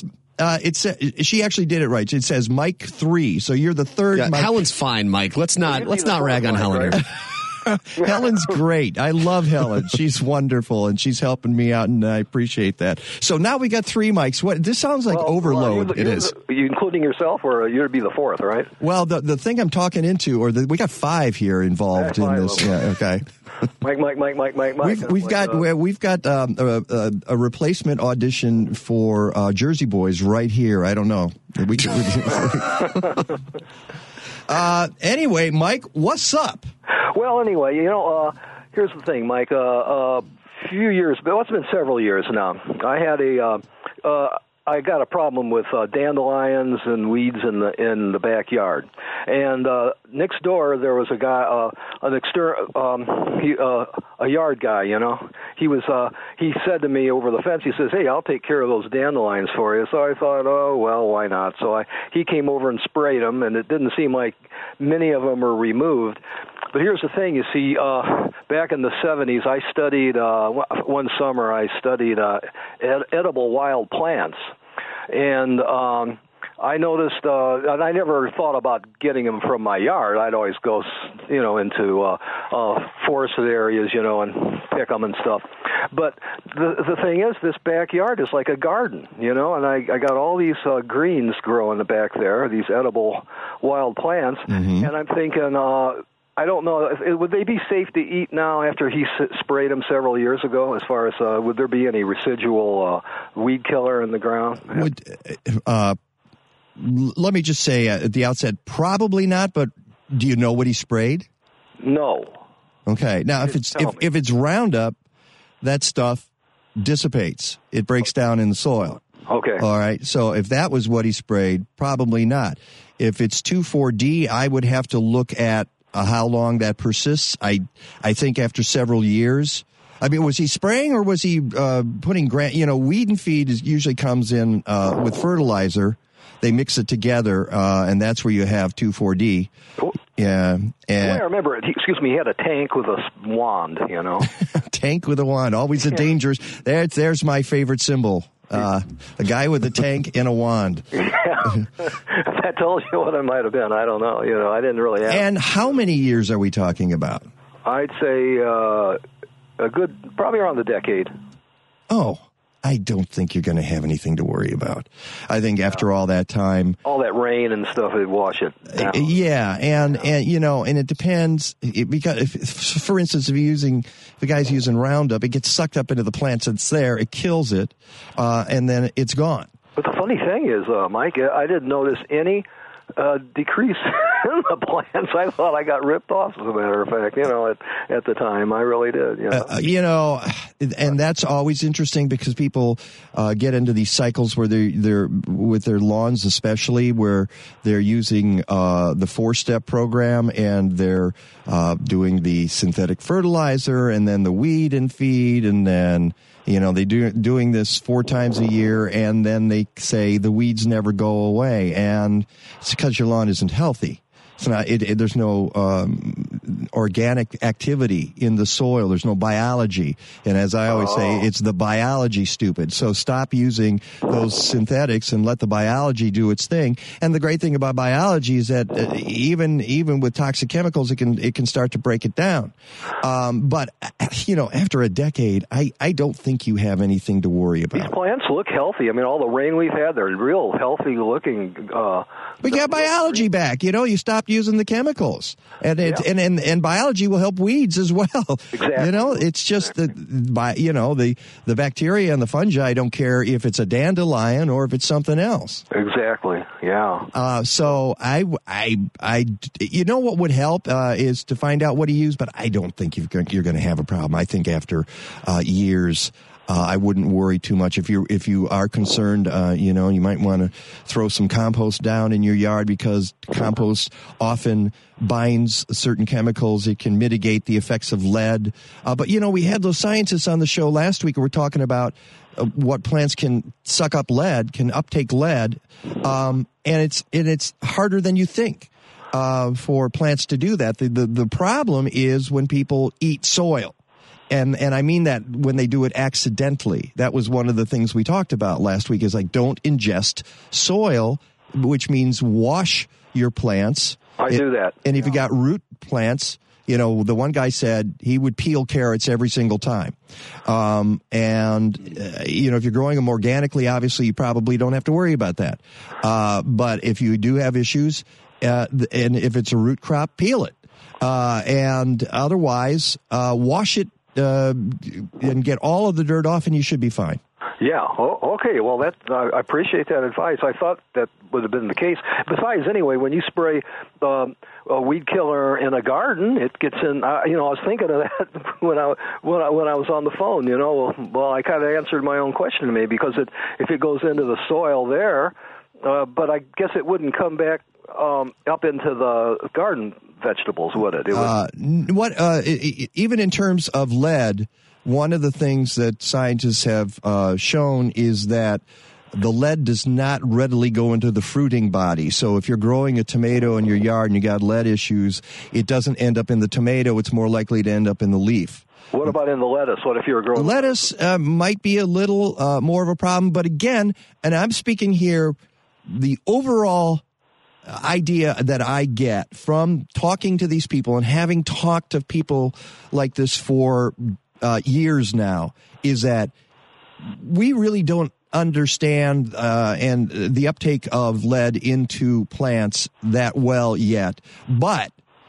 she actually did it right. It says Mike 3. So you're the third. Yeah, Mike. Helen's fine, Mike. Let's not rag on Helen here. Helen's great. I love Helen. She's wonderful, and she's helping me out, and I appreciate that. So now we got 3 mics. What? This sounds like overload. It is. Are you including yourself, or you'd be the 4th, right? Well, the thing I'm talking into, we got 5 here involved in this. Yeah, okay. Mike. We've got a replacement audition for Jersey Boys right here. I don't know. Anyway, Mike, what's up? Well, anyway, here's the thing, Mike. Few years, but it's been several years now. I got a problem with dandelions and weeds in the backyard. And next door there was a guy, a yard guy. He said to me over the fence. He says, "Hey, I'll take care of those dandelions for you." So I thought, oh well, why not? So he came over and sprayed them, and it didn't seem like many of them were removed. But here's the thing, you see, back in the 70s, I studied, one summer I studied edible wild plants. And I noticed, and I never thought about getting them from my yard. I'd always go, into forested areas, and pick them and stuff. But the thing is, this backyard is like a garden, and I got all these greens growing back there, these edible wild plants, and I'm thinking, I don't know, would they be safe to eat now after he sprayed them several years ago, as far as would there be any residual weed killer in the ground? Let me just say at the outset, probably not, but do you know what he sprayed? No. Okay. Now, if it's Roundup, that stuff dissipates. It breaks down in the soil. Okay. All right. So if that was what he sprayed, probably not. If it's 2,4-D, I would have to look at how long that persists. I think after several years. I mean, was he spraying or was he putting weed and feed usually comes in with fertilizer. They mix it together, and that's where you have 2,4-D. Yeah. And I remember, he had a tank with a wand, Tank with a wand, always a dangerous. There's my favorite symbol. A guy with a tank and a wand. That tells you what I might have been. I don't know. I didn't really have. And how many years are we talking about? I'd say a good, probably around the decade. Oh, I don't think you're going to have anything to worry about. I think after all that time, all that rain and stuff, it'd wash it down. Yeah, and it depends because for instance, if the guy's using Roundup, it gets sucked up into the plants that's there, it kills it, and then it's gone. But the funny thing is, Mike, I didn't notice any decrease in the plants. I thought I got ripped off, as a matter of fact, at the time. I really did. And that's always interesting because people get into these cycles where they're with their lawns, especially where they're using the 4-step program and they're doing the synthetic fertilizer and then the weed and feed and then they doing this 4 times a year, and then they say the weeds never go away, and it's because your lawn isn't healthy. It's not. There's no organic activity in the soil. There's no biology, and as I always say, it's the biology, stupid. So stop using those synthetics and let the biology do its thing. And the great thing about biology is that even with toxic chemicals, it can start to break it down. But after a decade, I don't think you have anything to worry about. These plants look healthy. I mean, all the rain we've had, they're real healthy looking. We got biology back. You stop using the chemicals, and biology will help weeds as well. Exactly. It's just the bacteria and the fungi don't care if it's a dandelion or if it's something else. Exactly. Yeah. So what would help is to find out what he used, but I don't think you're going to have a problem. I think after years. I wouldn't worry too much. If you are concerned, you might want to throw some compost down in your yard because compost often binds certain chemicals. It can mitigate the effects of lead. But we had those scientists on the show last week who were talking about what plants can suck up lead, can uptake lead, and it's harder than you think for plants to do that. The problem is when people eat soil. And I mean that when they do it accidentally. That was one of the things we talked about last week is don't ingest soil, which means wash your plants. I do that. And if you got root plants, You know, the one guy said he would peel carrots every single time. You know, if you're growing them organically, obviously you probably don't have to worry about that. But if you do have issues, and if it's a root crop, peel it. And otherwise, wash it and get all of the dirt off, and you should be fine. Yeah. Okay. Well, I appreciate that advice. I thought that would have been the case. Besides, anyway, when you spray a weed killer in a garden, it gets in. I was thinking of that when I was on the phone. You know, well, I kind of answered my own question to me because if it goes into the soil there, but I guess it wouldn't come back up into the garden vegetables, would it? Even in terms of lead. One of the things that scientists have shown is that the lead does not readily go into the fruiting body. So if you're growing a tomato in your yard and you got lead issues, it doesn't end up in the tomato. It's more likely to end up in the leaf. What about in the lettuce? What if you're growing lettuce? Might be a little more of a problem. But again, and I'm speaking here, the overall idea that I get from talking to these people and having talked to people like this for years now is that we really don't understand and the uptake of lead into plants that well yet. But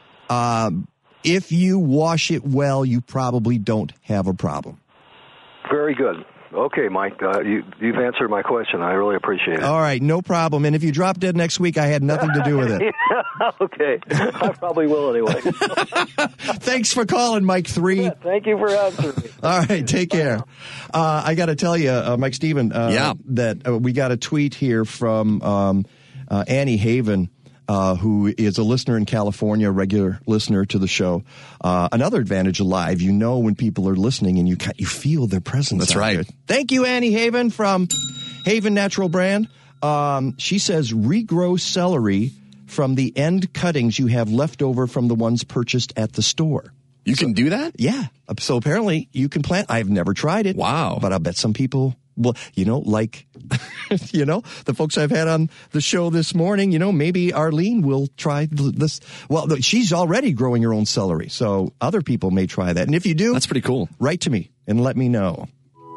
if you wash it well, you probably don't have a problem. Very good. Okay, Mike, you've answered my question. I really appreciate it. All right, no problem. And if you drop dead next week, I had nothing to do with it. Okay, I probably will anyway. Thanks for calling, Mike 3. Yeah, thank you for answering me. All right, take care. I got to tell you, Mike Stephen, that we got a tweet here from Annie Haven, who is a listener in California, a regular listener to the show. Another advantage of live, you know when people are listening and you feel their presence. That's right. There. Thank you, Annie Haven from Haven Natural Brand. She says regrow celery from the end cuttings you have left over from the ones purchased at the store. You can do that? Yeah. So apparently you can plant. I've never tried it. Wow. But I bet some people... Well, like, the folks I've had on the show this morning, maybe Arlene will try this. Well, she's already growing her own celery, so other people may try that. And if you do, that's pretty cool. Write to me and let me know.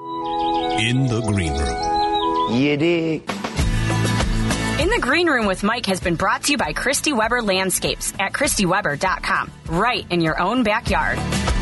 In the Green Room. You dig? In the Green Room with Mike has been brought to you by Christy Weber Landscapes at ChristyWeber.com. Right in your own backyard.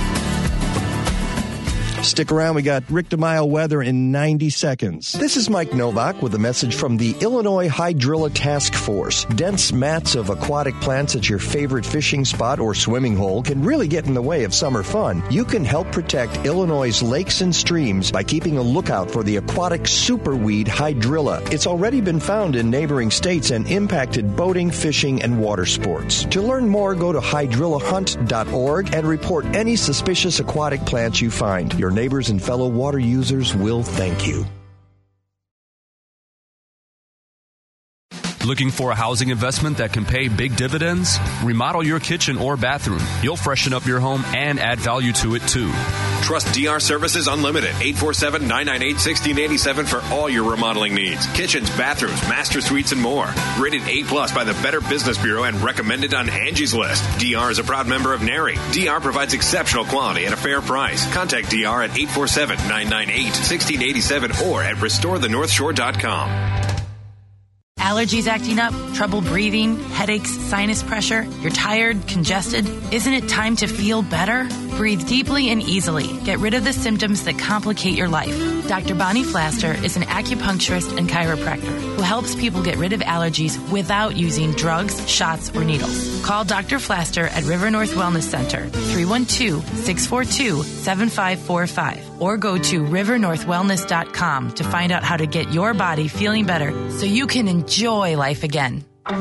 Stick around. We got Rick DeMaio weather in 90 seconds. This is Mike Novak with a message from the Illinois Hydrilla Task Force. Dense mats of aquatic plants at your favorite fishing spot or swimming hole can really get in the way of summer fun. You can help protect Illinois' lakes and streams by keeping a lookout for the aquatic superweed Hydrilla. It's already been found in neighboring states and impacted boating, fishing, and water sports. To learn more, go to hydrillahunt.org and report any suspicious aquatic plants you find. Your neighbors and fellow water users will thank you. Looking for a housing investment that can pay big dividends? Remodel your kitchen or bathroom. You'll freshen up your home and add value to it, too. Trust DR Services Unlimited, 847-998-1687 for all your remodeling needs. Kitchens, bathrooms, master suites, and more. Rated A+ by the Better Business Bureau and recommended on Angie's List. DR is a proud member of NARI. DR provides exceptional quality at a fair price. Contact DR at 847-998-1687 or at restorethenorthshore.com. Allergies acting up, trouble breathing, headaches, sinus pressure, you're tired, congested? Isn't it time to feel better? Breathe deeply and easily. Get rid of the symptoms that complicate your life. Dr. Bonnie Flaster is an acupuncturist and chiropractor who helps people get rid of allergies without using drugs, shots, or needles. Call Dr. Flaster at River North Wellness Center, 312-642-7545, or go to rivernorthwellness.com to find out how to get your body feeling better so you can enjoy life again.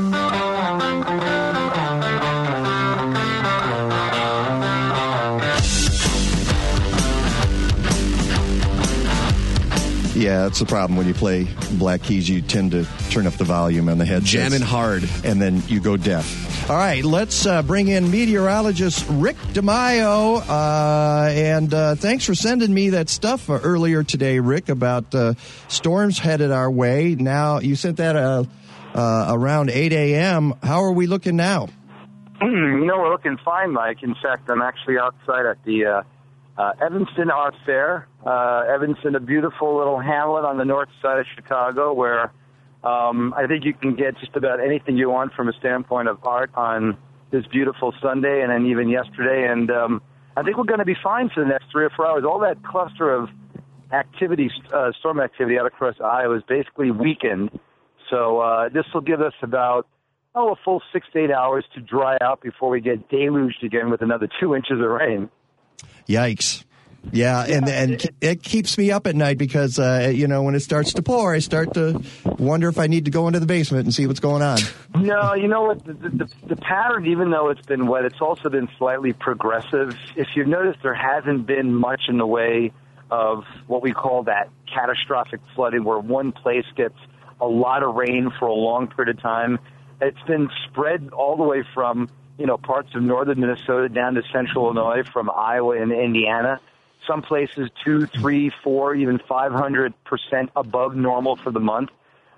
Yeah, that's the problem when you play Black Keys. You tend to turn up the volume on the headsets. Jamming hard. And then you go deaf. All right, let's bring in meteorologist Rick DeMaio. And thanks for sending me that stuff earlier today, Rick, about storms headed our way. Now, you sent that around 8 a.m. How are we looking now? We're looking fine, Mike. In fact, I'm actually outside at the Evanston Art Fair. Evanston, a beautiful little hamlet on the north side of Chicago where I think you can get just about anything you want from a standpoint of art on this beautiful Sunday and then even yesterday. And I think we're going to be fine for the next 3 or 4 hours. All that cluster of activity, storm activity out across Iowa is basically weakened. So this will give us about, a full 6 to 8 hours to dry out before we get deluged again with another 2 inches of rain. Yikes. Yeah, and it keeps me up at night because, when it starts to pour, I start to wonder if I need to go into the basement and see what's going on. No, you know what? The pattern, even though it's been wet, it's also been slightly progressive. If you've noticed, there hasn't been much in the way of what we call that catastrophic flooding where one place gets a lot of rain for a long period of time. It's been spread all the way from, parts of northern Minnesota down to central Illinois, from Iowa and Indiana. Some places 2, 3, 4, even 500% above normal for the month.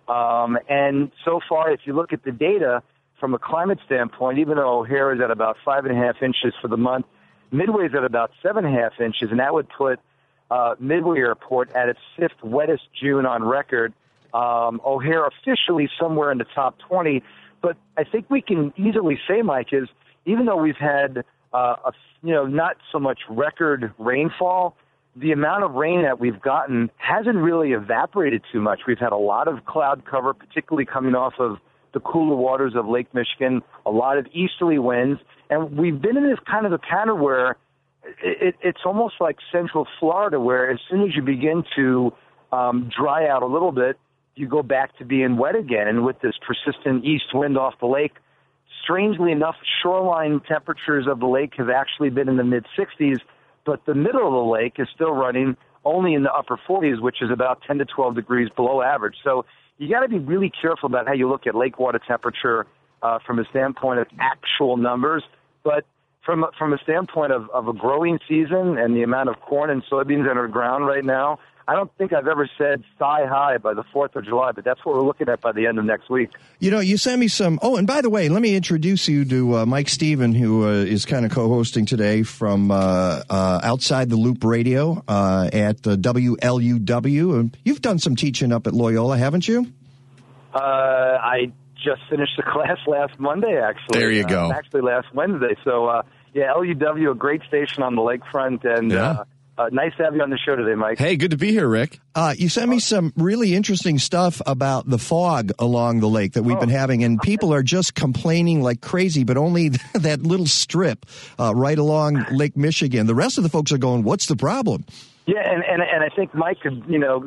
And so far, if you look at the data from a climate standpoint, even though O'Hare is at about 5.5 inches for the month, Midway is at about 7.5 inches, and that would put Midway Airport at its 5th wettest June on record. O'Hare officially somewhere in the top 20. But I think we can easily say, Mike, is even though we've had not so much record rainfall, the amount of rain that we've gotten hasn't really evaporated too much. We've had a lot of cloud cover, particularly coming off of the cooler waters of Lake Michigan, a lot of easterly winds, and we've been in this kind of a pattern where it's almost like Central Florida, where as soon as you begin to dry out a little bit, you go back to being wet again. And with this persistent east wind off the lake, strangely enough, shoreline temperatures of the lake have actually been in the mid-60s, but the middle of the lake is still running only in the upper 40s, which is about 10 to 12 degrees below average. So you got to be really careful about how you look at lake water temperature from a standpoint of actual numbers. But from a standpoint of a growing season and the amount of corn and soybeans underground right now, I don't think I've ever said thigh high by the 4th of July, but that's what we're looking at by the end of next week. You sent me some. Oh, and by the way, let me introduce you to Mike Steven, who is kind of co-hosting today from Outside the Loop Radio at WLUW. You've done some teaching up at Loyola, haven't you? I just finished the class last Monday, actually. There you go. Actually, last Wednesday. So, LUW, a great station on the lakefront, and nice to have you on the show today, Mike. Hey, good to be here, Rick. You sent me some really interesting stuff about the fog along the lake that we've been having, and people are just complaining like crazy, but only that little strip right along Lake Michigan. The rest of the folks are going, what's the problem? Yeah, and I think Mike, is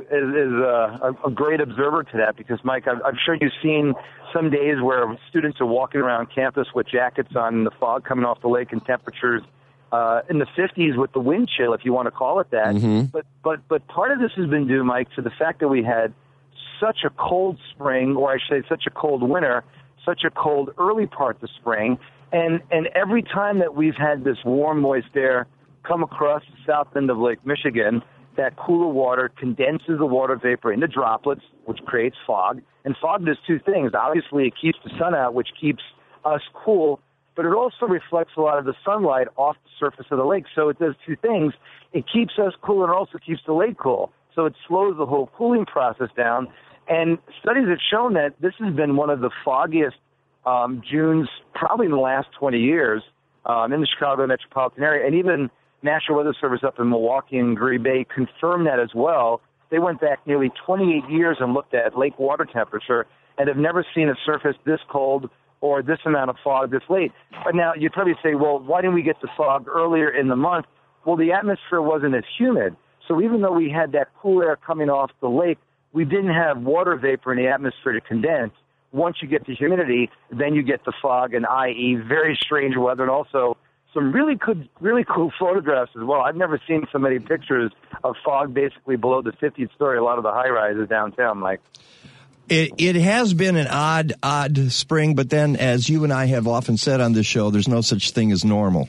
a great observer to that because, Mike, I'm sure you've seen some days where students are walking around campus with jackets on and the fog coming off the lake and temperatures in the 50s with the wind chill, if you want to call it that. Mm-hmm. But part of this has been due, Mike, to the fact that we had such a cold spring, or I should say such a cold winter, such a cold early part of the spring, and every time that we've had this warm, moist air come across the south end of Lake Michigan, that cooler water condenses the water vapor into droplets, which creates fog. And fog does two things. Obviously, it keeps the sun out, which keeps us cool, but it also reflects a lot of the sunlight off the surface of the lake. So it does two things. It keeps us cool and also keeps the lake cool. So it slows the whole cooling process down. And studies have shown that this has been one of the foggiest Junes probably in the last 20 years in the Chicago metropolitan area. And even National Weather Service up in Milwaukee and Green Bay confirmed that as well. They went back nearly 28 years and looked at lake water temperature and have never seen a surface this cold or this amount of fog this late. But now you'd probably say, well, why didn't we get the fog earlier in the month? Well, the atmosphere wasn't as humid. So even though we had that cool air coming off the lake, we didn't have water vapor in the atmosphere to condense. Once you get the humidity, then you get the fog and, i.e., very strange weather and also some really cool photographs as well. I've never seen so many pictures of fog basically below the 50th story, a lot of the high-rises downtown, Mike. It has been an odd spring, but then, as you and I have often said on this show, there's no such thing as normal.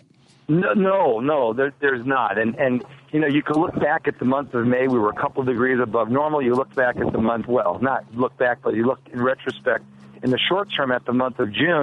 No, there's not. And you can look back at the month of May, we were a couple degrees above normal. You look back at the month, well, not look back, but you look in retrospect in the short term at the month of June,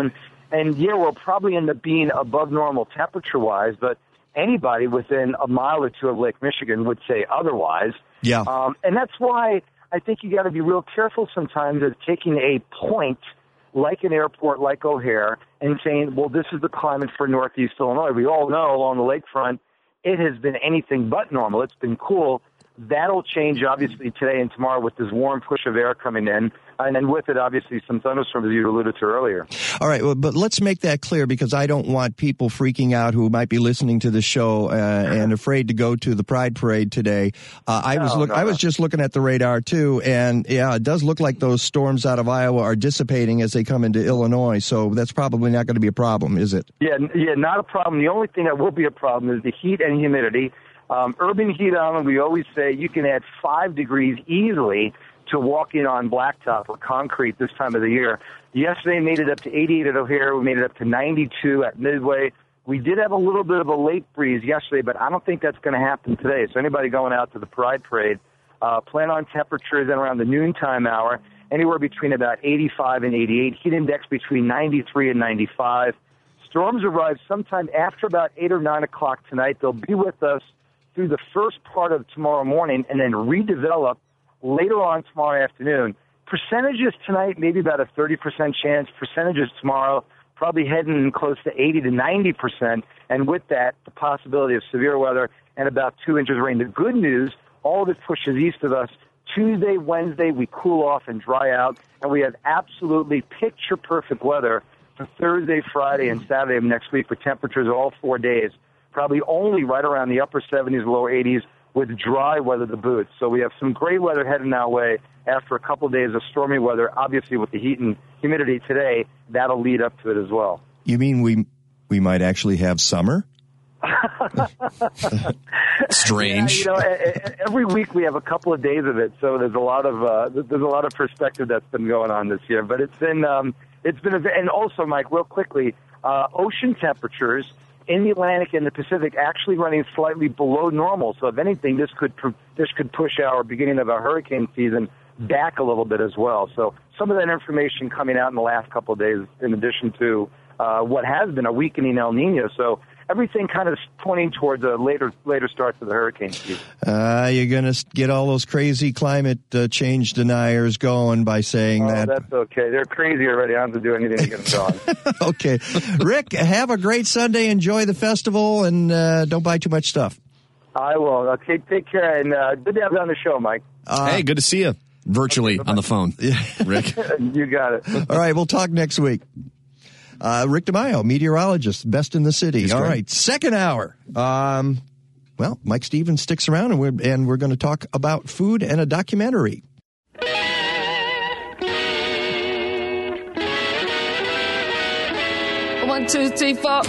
And, yeah, we'll probably end up being above normal temperature-wise, but anybody within a mile or two of Lake Michigan would say otherwise. Yeah. And that's why I think you got to be real careful sometimes of taking a point like an airport, like O'Hare, and saying, well, this is the climate for Northeast Illinois. We all know along the lakefront, it has been anything but normal. It's been cool. That'll change, obviously, today and tomorrow with this warm push of air coming in. And then with it, obviously, some thunderstorms, as you alluded to earlier. All right, well, but let's make that clear, because I don't want people freaking out who might be listening to the show and afraid to go to the Pride Parade today. I was just looking at the radar, too, and, yeah, it does look like those storms out of Iowa are dissipating as they come into Illinois, so that's probably not going to be a problem, is it? Yeah, not a problem. The only thing that will be a problem is the heat and humidity. Urban heat island, we always say you can add 5 degrees easily to walking on blacktop or concrete this time of the year. Yesterday made it up to 88 at O'Hare. We made it up to 92 at Midway. We did have a little bit of a late breeze yesterday, but I don't think that's going to happen today. So anybody going out to the Pride Parade, plan on temperatures at around the noontime hour, anywhere between about 85 and 88. Heat index between 93 and 95. Storms arrive sometime after about 8 or 9 o'clock tonight. They'll be with us through the first part of tomorrow morning and then redevelop later on tomorrow afternoon. Percentages tonight, maybe about a 30% chance. Percentages tomorrow, probably heading close to 80 to 90%. And with that, the possibility of severe weather and about 2 inches of rain. The good news, all of it pushes east of us. Tuesday, Wednesday, we cool off and dry out, and we have absolutely picture-perfect weather for Thursday, Friday, and Saturday of next week with temperatures all 4 days. Probably only right around the upper 70s, lower 80s with dry weather to boot. So we have some great weather heading our way after a couple of days of stormy weather. Obviously, with the heat and humidity today, that'll lead up to it as well. You mean we might actually have summer? Strange. Yeah, every week we have a couple of days of it, so there's a lot of perspective that's been going on this year. But it's been and also, Mike, real quickly, ocean temperatures in the Atlantic and the Pacific actually running slightly below normal. So if anything, this could push our beginning of our hurricane season back a little bit as well. So some of that information coming out in the last couple of days, in addition to what has been a weakening El Nino. So everything kind of pointing towards a later start to the hurricane season. You're going to get all those crazy climate change deniers going by saying that. That's okay. They're crazy already. I don't have to do anything to get them going. Okay. Rick, have a great Sunday. Enjoy the festival, and don't buy too much stuff. I will. Okay, take care, and good to have you on the show, Mike. Hey, good to see you virtually on the phone, Rick. You got it. All right, we'll talk next week. Rick DeMaio, meteorologist, best in the city. All right, second hour. Well, Mike Stevens sticks around, and we're going to talk about food and a documentary. 1, 2, 3, 4.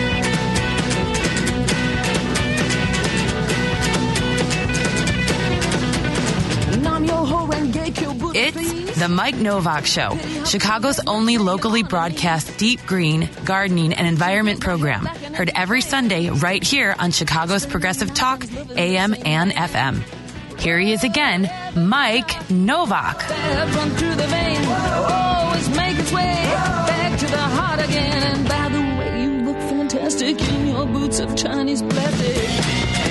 It's The Mike Novak Show, Chicago's only locally broadcast deep green, gardening, and environment program. Heard every Sunday right here on Chicago's Progressive Talk, AM and FM. Here he is again, Mike Novak. Run through the veins, always make its way back to the heart again. And by the way, you look fantastic in your boots of Chinese plastic.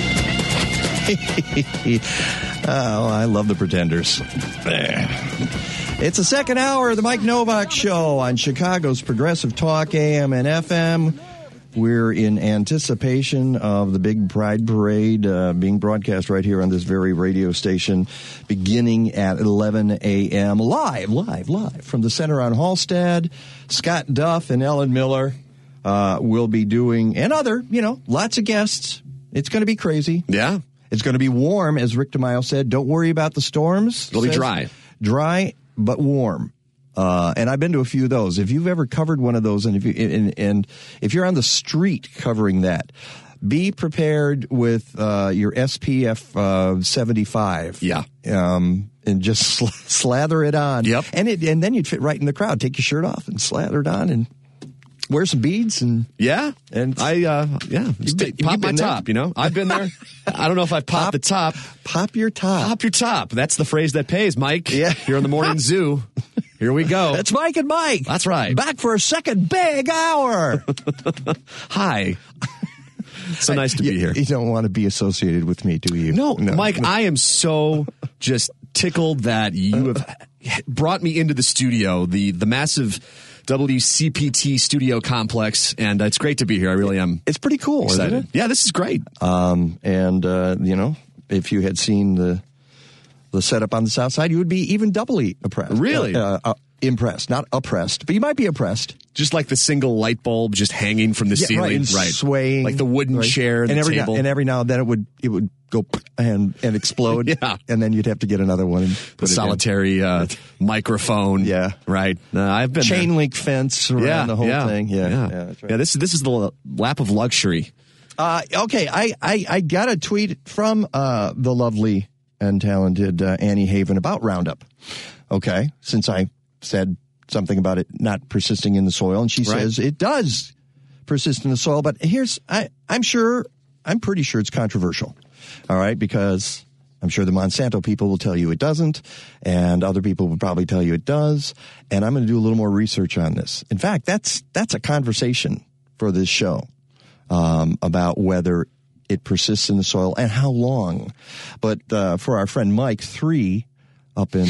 Oh, I love the Pretenders. It's the second hour of the Mike Novak Show on Chicago's Progressive Talk, AM and FM. We're in anticipation of the big Pride Parade being broadcast right here on this very radio station beginning at 11 a.m. Live from the Center on Halstead. Scott Duff and Ellen Miller will be doing, and other, lots of guests. It's going to be crazy. Yeah. It's going to be warm, as Rick DeMaio said. Don't worry about the storms. It'll be dry. Dry, but warm. And I've been to a few of those. If you've ever covered one of those, and if you're on the street covering that, be prepared with your SPF 75. Yeah. And just slather it on. Yep. And then you'd fit right in the crowd. Take your shirt off and slather it on and wear some beads and and pop my top. I've been there. I don't know if I've popped the top. Pop your top. Pop your top. That's the phrase that pays, Mike. Yeah, you're on the morning zoo. Here we go. It's Mike and Mike. That's right. Back for a second big hour. Hi. So nice to be here. You don't want to be associated with me, do you? No, Mike, I am so just tickled that you have brought me into the studio, the massive WCPT studio complex, and it's great to be here. I really am. It's pretty cool, excited. isn't it? Yeah, this is great. If you had seen the setup on the south side, you would be even doubly impressed. Really? Impressed, not oppressed, but you might be impressed. Just like the single light bulb just hanging from the ceiling, right? Swaying, like the wooden chair and the table. And every now and then it would go and explode. Yeah, and then you'd have to get another one and put the solitary microphone. Yeah, right. I've been chain there. link fence around the whole thing. Yeah, that's right. This is the lap of luxury. Okay, I got a tweet from the lovely and talented Annie Haven about Roundup. Okay, since I said something about it not persisting in the soil, and she says it does persist in the soil, but I'm pretty sure it's controversial. All right, because I'm sure the Monsanto people will tell you it doesn't, and other people will probably tell you it does, and I'm going to do a little more research on this. In fact, that's a conversation for this show about whether it persists in the soil and how long. But for our friend Mike 3 up in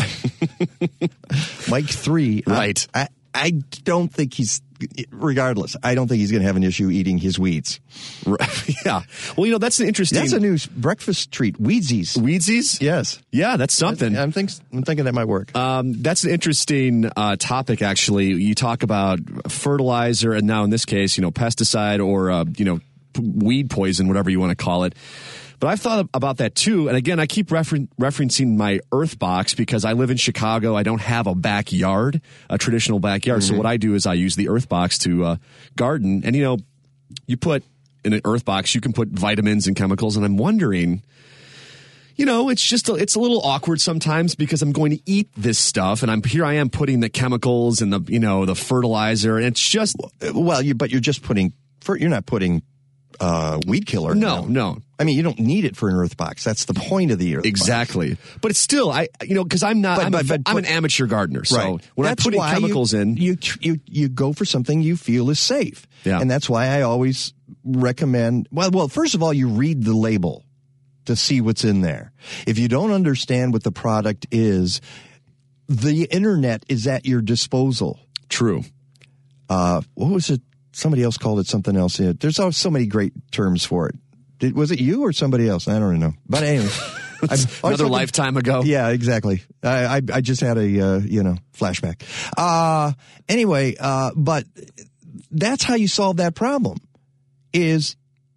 Mike 3, right? I don't think he's. Regardless, I don't think he's going to have an issue eating his weeds. Yeah. Well, that's an interesting. That's a new breakfast treat. Weedsies. Weedsies? Yes. Yeah, that's something. I'm thinking that might work. That's an interesting topic, actually. You talk about fertilizer, and now in this case, pesticide or weed poison, whatever you want to call it. But I've thought about that too. And again, I keep referencing my earth box because I live in Chicago. I don't have a backyard, a traditional backyard. Mm-hmm. So what I do is I use the earth box to garden. And, you put in an earth box, you can put vitamins and chemicals. And I'm wondering, it's a little awkward sometimes because I'm going to eat this stuff. And I am putting the chemicals and the fertilizer. And it's just. Well, but you're just putting, you're not putting weed killer. No. I mean, you don't need it for an earth box. That's the point of the earth exactly. box. But it's still, because I'm not, I'm an amateur gardener. So when I'm putting chemicals in. You go for something you feel is safe. Yeah. And that's why I always recommend, well, first of all, you read the label to see what's in there. If you don't understand what the product is, the internet is at your disposal. True. What was it? Somebody else called it something else. There's always so many great terms for it. Was it you or somebody else? I don't know. But anyway. Another lifetime ago. Yeah, exactly. I just had a, flashback. Anyway, but that's how you solve that problem is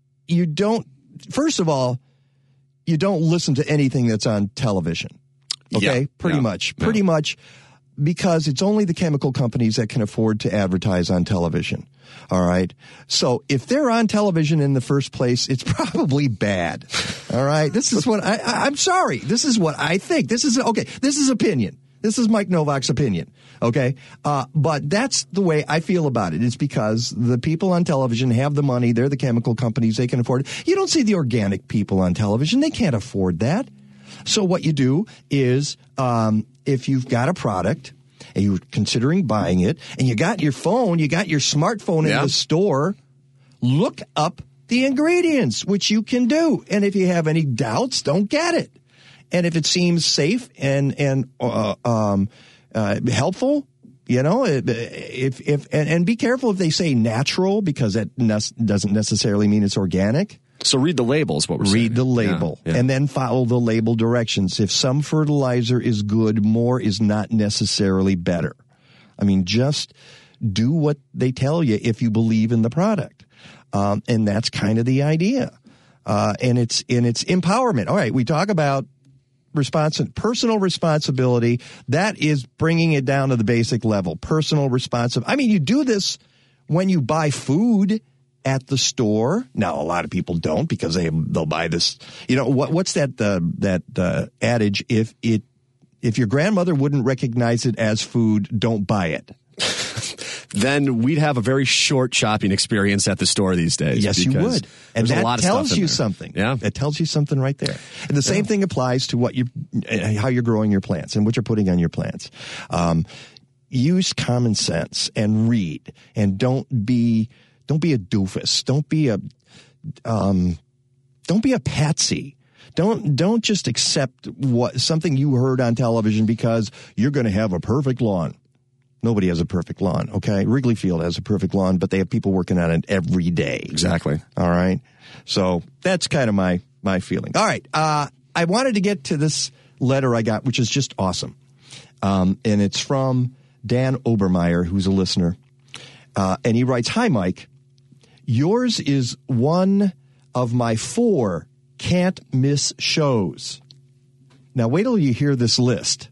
first of all, you don't listen to anything that's on television. Okay. Yeah, pretty much. Because it's only the chemical companies that can afford to advertise on television. All right. So if they're on television in the first place, it's probably bad. All right. This is what I'm sorry. This is what I think. This is opinion. This is Mike Novak's opinion. Okay. But that's the way I feel about it. It's because the people on television have the money. They're the chemical companies. They can afford it. You don't see the organic people on television. They can't afford that. So what you do is, if you've got a product and you're considering buying it and you got your phone, you got your smartphone in the store, look up the ingredients, which you can do. And if you have any doubts, don't get it. And if it seems safe and helpful, and be careful if they say natural, because that doesn't necessarily mean it's organic. So read the label is what we're saying. Read the label and then follow the label directions. If some fertilizer is good, more is not necessarily better. I mean, just do what they tell you if you believe in the product. And that's kind of the idea. And it's empowerment. All right, we talk about personal responsibility. That is bringing it down to the basic level. Personal responsibility. I mean, you do this when you buy food at the store. Now, a lot of people don't because they'll buy this. What's that adage? If your grandmother wouldn't recognize it as food, don't buy it. then we'd have a very short shopping experience at the store these days. Yes, you would. And there's that a lot of tells stuff in you there. something. Yeah. It tells you something right there. And the same thing applies to how you're growing your plants and what you're putting on your plants. Use common sense and read, and don't be a doofus. Don't be a patsy. Don't just accept something you heard on television because you're going to have a perfect lawn. Nobody has a perfect lawn, okay? Wrigley Field has a perfect lawn, but they have people working on it every day. Exactly. All right? So that's kind of my feeling. All right. I wanted to get to this letter I got, which is just awesome. And it's from Dan Obermeyer, who's a listener. And he writes, "Hi, Mike. Yours is one of my 4 can't-miss shows." Now, wait till you hear this list.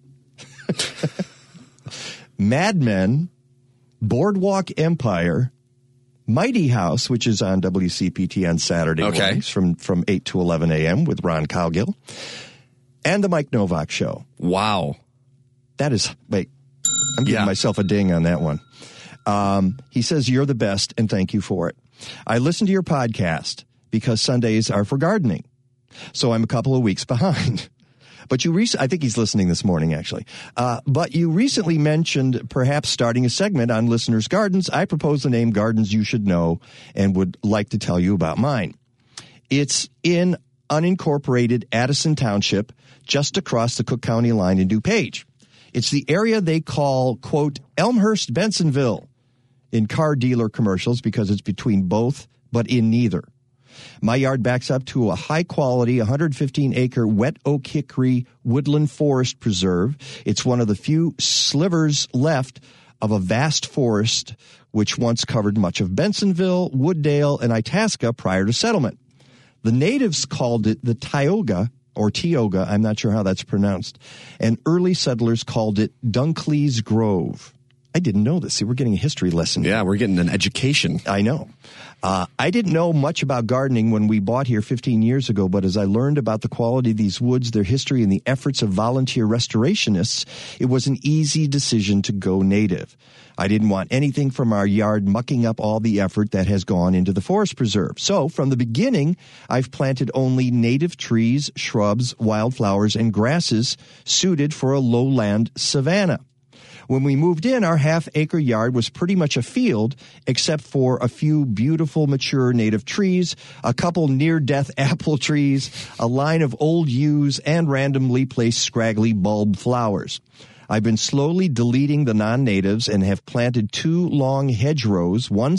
Mad Men, Boardwalk Empire, Mighty House, which is on WCPT on Saturday mornings from 8 to 11 a.m. with Ron Cowgill, and The Mike Novak Show. Wow. That is, wait, I'm giving myself a ding on that one. He says, "You're the best, and thank you for it. I listen to your podcast because Sundays are for gardening, so I'm a couple of weeks behind." But I think he's listening this morning, actually. But you recently mentioned perhaps starting a segment on listeners' gardens. I propose the name Gardens You Should Know and would like to tell you about mine. It's in unincorporated Addison Township, just across the Cook County line in DuPage. It's the area they call, quote, Elmhurst Bensonville in car dealer commercials because it's between both, but in neither. My yard backs up to a high-quality 115-acre wet oak hickory woodland forest preserve. It's one of the few slivers left of a vast forest which once covered much of Bensonville, Wooddale, and Itasca prior to settlement. The natives called it the Tioga, or Tioga, I'm not sure how that's pronounced, and early settlers called it Dunkley's Grove. I didn't know this. See, we're getting a history lesson. Yeah, we're getting an education. I know. I didn't know much about gardening when we bought here 15 years ago, but as I learned about the quality of these woods, their history, and the efforts of volunteer restorationists, it was an easy decision to go native. I didn't want anything from our yard mucking up all the effort that has gone into the forest preserve. So, from the beginning, I've planted only native trees, shrubs, wildflowers, and grasses suited for a lowland savanna. When we moved in, our half-acre yard was pretty much a field, except for a few beautiful mature native trees, a couple near-death apple trees, a line of old yews, and randomly placed scraggly bulb flowers. I've been slowly deleting the non-natives and have planted 2 long hedgerows, one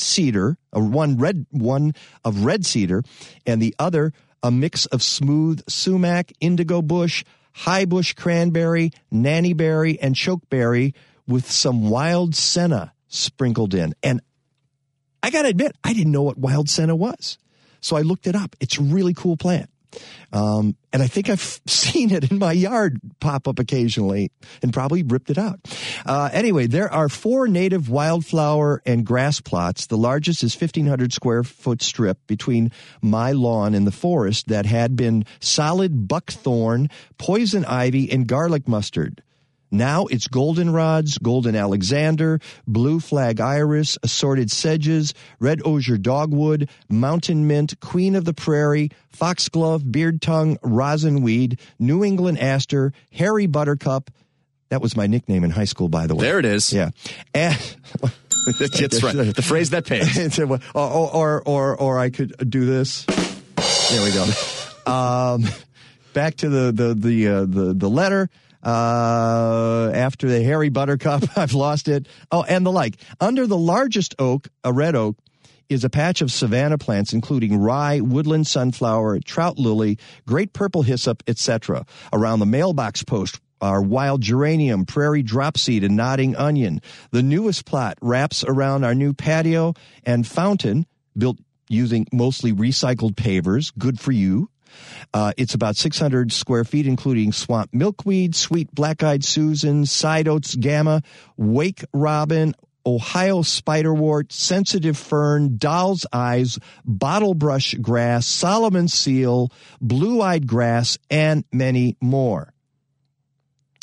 of red cedar, and the other a mix of smooth sumac, indigo bush, high bush cranberry, nannyberry, and chokeberry, with some wild senna sprinkled in. And I got to admit, I didn't know what wild senna was. So I looked it up. It's a really cool plant. And I think I've seen it in my yard pop up occasionally and probably ripped it out. Anyway, there are 4 native wildflower and grass plots. The largest is 1,500 square foot strip between my lawn and the forest that had been solid buckthorn, poison ivy, and garlic mustard. Now it's goldenrods, golden Alexander, blue flag iris, assorted sedges, red osier dogwood, mountain mint, queen of the prairie, foxglove, beard tongue, rosinweed, New England aster, hairy buttercup. That was my nickname in high school, by the way. There it is. Yeah. And that's right. The phrase that pays. or I could do this. There we go. Back to the letter. After the hairy buttercup, I've lost it. Oh, and the like. Under the largest oak, a red oak, is a patch of savanna plants, including rye, woodland sunflower, trout lily, great purple hyssop, etc. Around the mailbox post are wild geranium, prairie dropseed, and nodding onion. The newest plot wraps around our new patio and fountain, built using mostly recycled pavers. Good for you. It's about 600 square feet, including swamp milkweed, sweet black-eyed Susan, side oats gamma, wake robin, Ohio spiderwort, sensitive fern, doll's eyes, bottlebrush grass, Solomon seal, blue-eyed grass, and many more.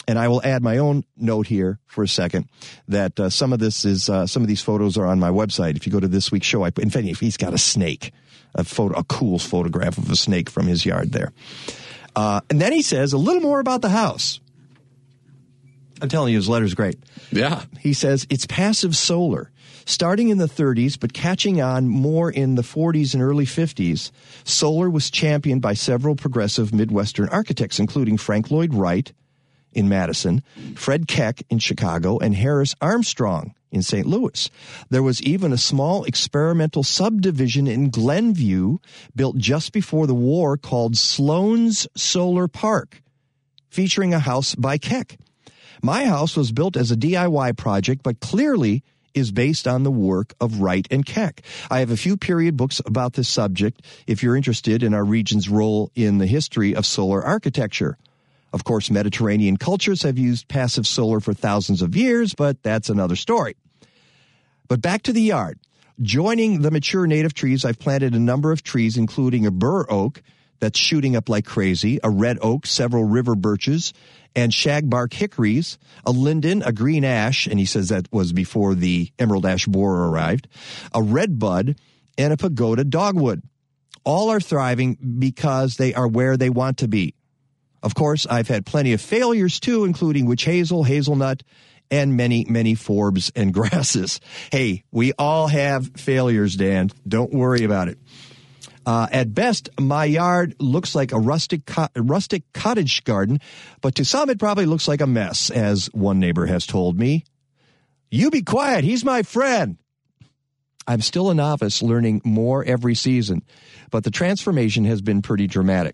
And I will add my own note here for a second that some of these photos are on my website. If you go to this week's show, in fact, he's got a snake, a cool photograph of a snake from his yard there. And then he says a little more about the house. I'm telling you, his letter's great. Yeah. He says it's passive solar. Starting in the 30s, but catching on more in the 40s and early 50s, solar was championed by several progressive Midwestern architects, including Frank Lloyd Wright in Madison, Fred Keck in Chicago, and Harris Armstrong in St. Louis. There was even a small experimental subdivision in Glenview built just before the war called Sloan's Solar Park, featuring a house by Keck. My house was built as a DIY project, but clearly is based on the work of Wright and Keck. I have a few period books about this subject if you're interested in our region's role in the history of solar architecture. Of course, Mediterranean cultures have used passive solar for thousands of years, but that's another story. But back to the yard. Joining the mature native trees, I've planted a number of trees, including a bur oak that's shooting up like crazy, a red oak, several river birches, and shagbark hickories, a linden, a green ash, and he says that was before the emerald ash borer arrived, a red bud, and a pagoda dogwood. All are thriving because they are where they want to be. Of course, I've had plenty of failures, too, including witch hazel, hazelnut, and many, many forbs and grasses. Hey, we all have failures, Dan. Don't worry about it. At best, my yard looks like a rustic cottage garden, but to some it probably looks like a mess, as one neighbor has told me. You be quiet. He's my friend. I'm still a novice, learning more every season, but the transformation has been pretty dramatic.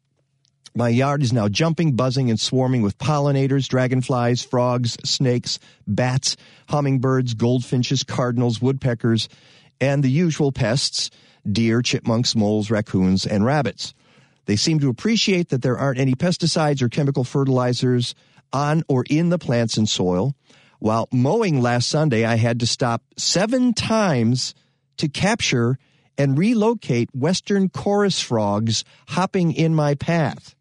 My yard is now jumping, buzzing, and swarming with pollinators, dragonflies, frogs, snakes, bats, hummingbirds, goldfinches, cardinals, woodpeckers, and the usual pests, deer, chipmunks, moles, raccoons, and rabbits. They seem to appreciate that there aren't any pesticides or chemical fertilizers on or in the plants and soil. While mowing last Sunday, I had to stop 7 times to capture and relocate western chorus frogs hopping in my path.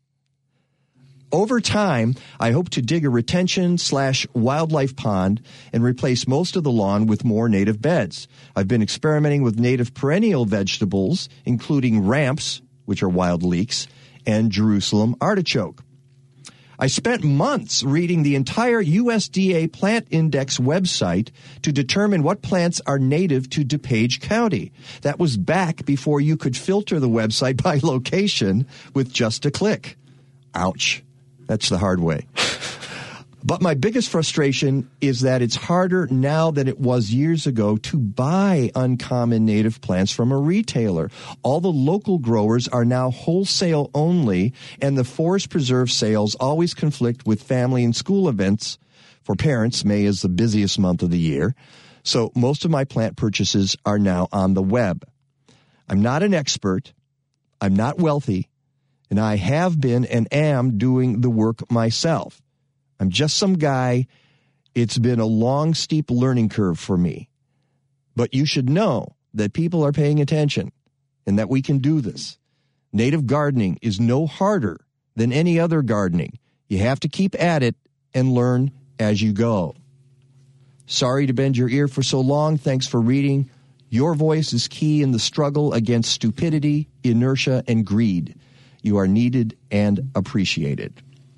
Over time, I hope to dig a retention/wildlife pond and replace most of the lawn with more native beds. I've been experimenting with native perennial vegetables, including ramps, which are wild leeks, and Jerusalem artichoke. I spent months reading the entire USDA Plant Index website to determine what plants are native to DuPage County. That was back before you could filter the website by location with just a click. Ouch. That's the hard way. But my biggest frustration is that it's harder now than it was years ago to buy uncommon native plants from a retailer. All the local growers are now wholesale only, and the forest preserve sales always conflict with family and school events. For parents, May is the busiest month of the year. So most of my plant purchases are now on the web. I'm not an expert. I'm not wealthy. And I have been and am doing the work myself. I'm just some guy. It's been a long, steep learning curve for me. But you should know that people are paying attention and that we can do this. Native gardening is no harder than any other gardening. You have to keep at it and learn as you go. Sorry to bend your ear for so long. Thanks for reading. Your voice is key in the struggle against stupidity, inertia, and greed. You are needed and appreciated.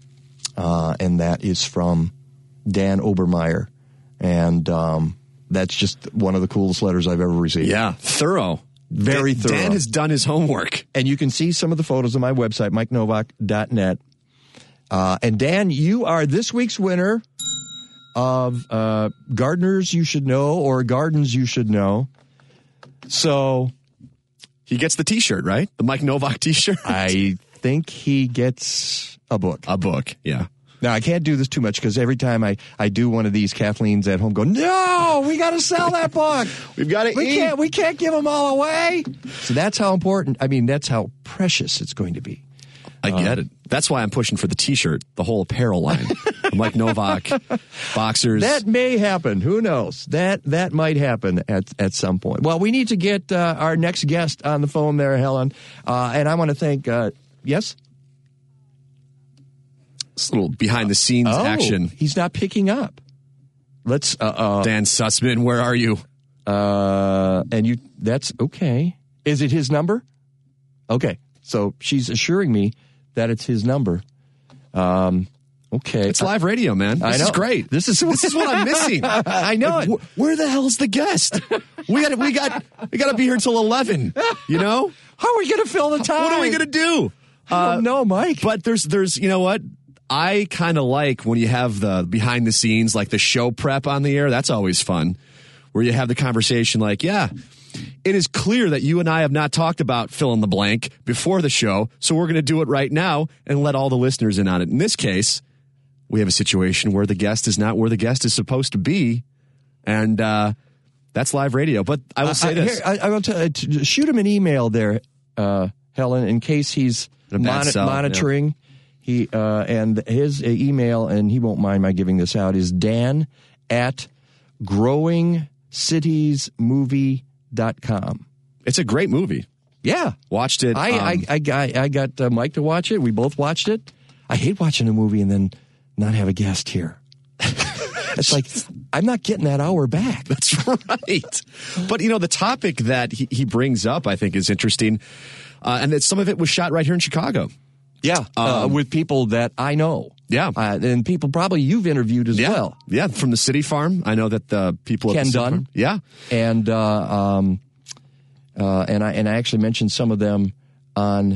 And that is from Dan Obermeyer. And that's just one of the coolest letters I've ever received. Yeah, thorough. Very thorough. Dan has done his homework. And you can see some of the photos on my website, MikeNovak.net. And Dan, you are this week's winner of Gardeners You Should Know or Gardens You Should Know. So he gets the T-shirt, right? The Mike Novak T-shirt? I think he gets a book. A book, yeah. Now, I can't do this too much because every time I do one of these, Kathleen's at home going, no, we got to sell that book. We've got to eat. We can't give them all away. So that's how important, that's how precious it's going to be. I get it. That's why I'm pushing for the T-shirt, the whole apparel line. Mike Novak, boxers. That may happen. Who knows? That might happen at some point. Well, we need to get our next guest on the phone there, Helen. And I want to thank, yes? It's a little behind-the-scenes action. He's not picking up. Let's Dan Sussman, where are you? And that's okay. Is it his number? Okay. So she's assuring me that it's his number. Okay. It's live radio, man. This is great. This is what I'm missing. I know it. Where the hell's the guest? We got to be here until 11, you know? How are we going to fill the time? What are we going to do? I don't know, Mike. But there's you know what? I kind of like when you have the behind the scenes, like the show prep on the air. That's always fun. Where you have the conversation like, yeah, it is clear that you and I have not talked about fill in the blank before the show, so we're going to do it right now and let all the listeners in on it. In this case, we have a situation where the guest is not where the guest is supposed to be, and that's live radio. But I will say this. I will shoot him an email there, Helen, in case he's monitoring. Yeah. He and his email, and he won't mind my giving this out, is dan@growingcitiesmovie.com. It's a great movie. Yeah. Watched it. I got Mike to watch it. We both watched it. I hate watching a movie and then not have a guest here. It's like, I'm not getting that hour back. That's right. But, you know, the topic that he brings up, I think, is interesting. And that some of it was shot right here in Chicago. Yeah, with people that I know. Yeah. And people probably you've interviewed as well. Yeah, from the City Farm. I know that the people at Ken the City Dunn. Farm. Yeah. And I actually mentioned some of them on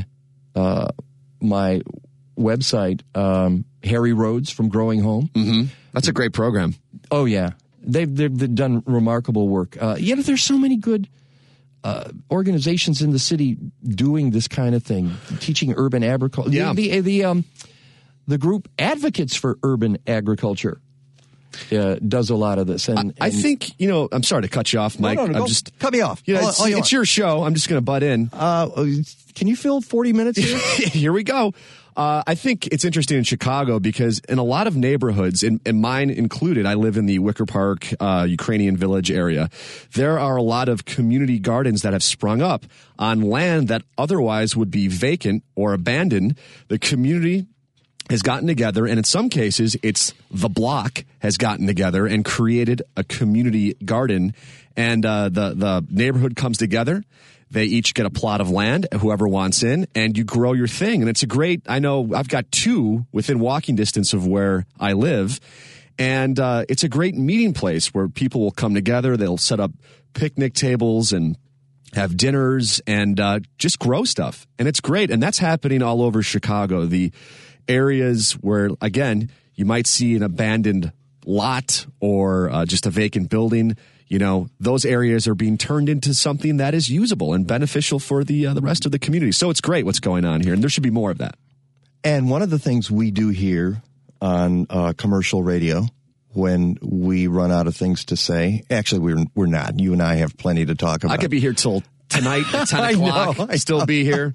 my website, Harry Rhodes from Growing Home. Mm-hmm. That's a great program. Oh, yeah. They've done remarkable work. There's so many good organizations in the city doing this kind of thing, teaching urban agriculture. Yeah. The group Advocates for Urban Agriculture does a lot of this. And I think, I'm sorry to cut you off, Mike. No, cut me off. It's your show. I'm just going to butt in. Can you fill 40 minutes here? Here we go. I think it's interesting in Chicago because in a lot of neighborhoods, and mine included, I live in the Wicker Park Ukrainian Village area. There are a lot of community gardens that have sprung up on land that otherwise would be vacant or abandoned. The community has gotten together, and in some cases, it's the block has gotten together and created a community garden, and the neighborhood comes together. They each get a plot of land, whoever wants in, and you grow your thing. And it's a great, I know I've got 2 within walking distance of where I live. And it's a great meeting place where people will come together. They'll set up picnic tables and have dinners and just grow stuff. And it's great. And that's happening all over Chicago. The areas where, again, you might see an abandoned lot or just a vacant building. Those areas are being turned into something that is usable and beneficial for the rest of the community. So it's great what's going on here, and there should be more of that. And one of the things we do here on commercial radio when we run out of things to say, actually we're not. You and I have plenty to talk about. I could be here till tonight at 10 o'clock. I still be here.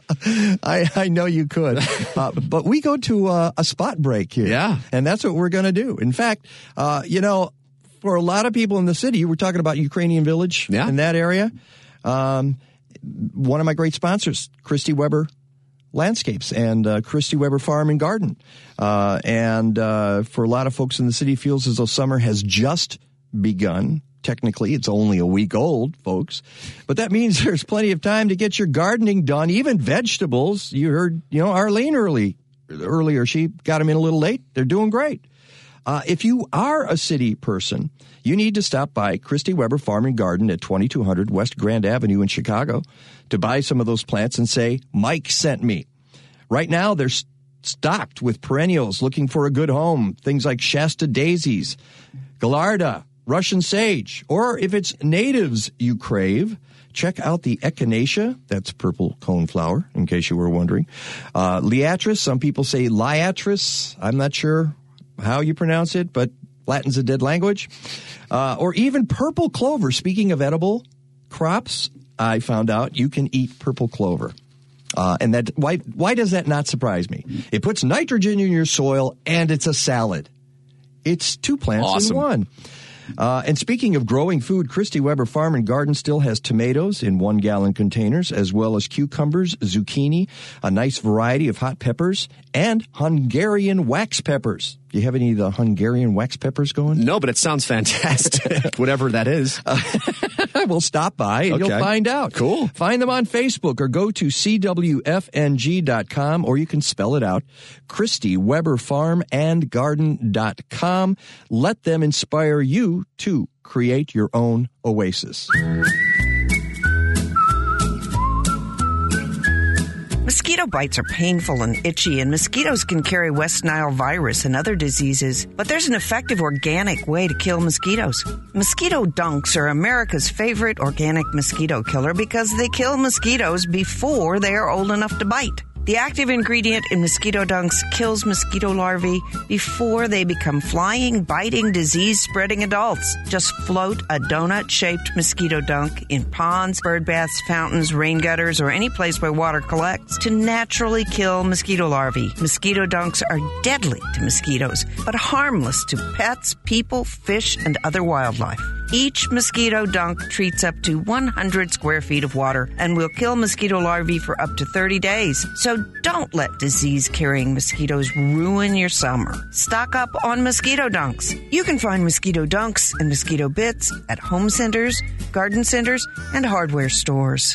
I know you could. But we go to a spot break here. Yeah. And that's what we're going to do. In fact, for a lot of people in the city, we're talking about Ukrainian Village in that area. One of my great sponsors, Christy Weber Landscapes and Christy Weber Farm and Garden. And for a lot of folks in the city, feels as though summer has just begun. Technically, it's only a week old, folks. But that means there's plenty of time to get your gardening done, even vegetables. You heard, Arlene earlier. She got them in a little late. They're doing great. If you are a city person, you need to stop by Christy Weber Farm and Garden at 2200 West Grand Avenue in Chicago to buy some of those plants and say, Mike sent me. Right now, they're stocked with perennials looking for a good home. Things like Shasta daisies, Gallarda, Russian sage, or if it's natives you crave, check out the echinacea. That's purple coneflower, in case you were wondering. Liatris, some people say liatris. I'm not sure how you pronounce it, but Latin's a dead language. Or even purple clover. Speaking of edible crops, I found out you can eat purple clover. And that why does that not surprise me? It puts nitrogen in your soil, and it's a salad. It's 2 plants in one. And speaking of growing food, Christy Weber Farm and Garden still has tomatoes in 1-gallon containers, as well as cucumbers, zucchini, a nice variety of hot peppers, and Hungarian wax peppers. Do you have any of the Hungarian wax peppers going? No, but it sounds fantastic, whatever that is. We'll stop by and you'll find out. Cool. Find them on Facebook or go to cwfng.com, or you can spell it out, ChristyWeberFarmandGarden.com. Let them inspire you to create your own oasis. Mosquito bites are painful and itchy, and mosquitoes can carry West Nile virus and other diseases, but there's an effective organic way to kill mosquitoes. Mosquito dunks are America's favorite organic mosquito killer because they kill mosquitoes before they are old enough to bite. The active ingredient in mosquito dunks kills mosquito larvae before they become flying, biting, disease-spreading adults. Just float a donut-shaped mosquito dunk in ponds, bird baths, fountains, rain gutters, or any place where water collects to naturally kill mosquito larvae. Mosquito dunks are deadly to mosquitoes, but harmless to pets, people, fish, and other wildlife. Each mosquito dunk treats up to 100 square feet of water and will kill mosquito larvae for up to 30 days. So don't let disease-carrying mosquitoes ruin your summer. Stock up on mosquito dunks. You can find mosquito dunks and mosquito bits at home centers, garden centers, and hardware stores.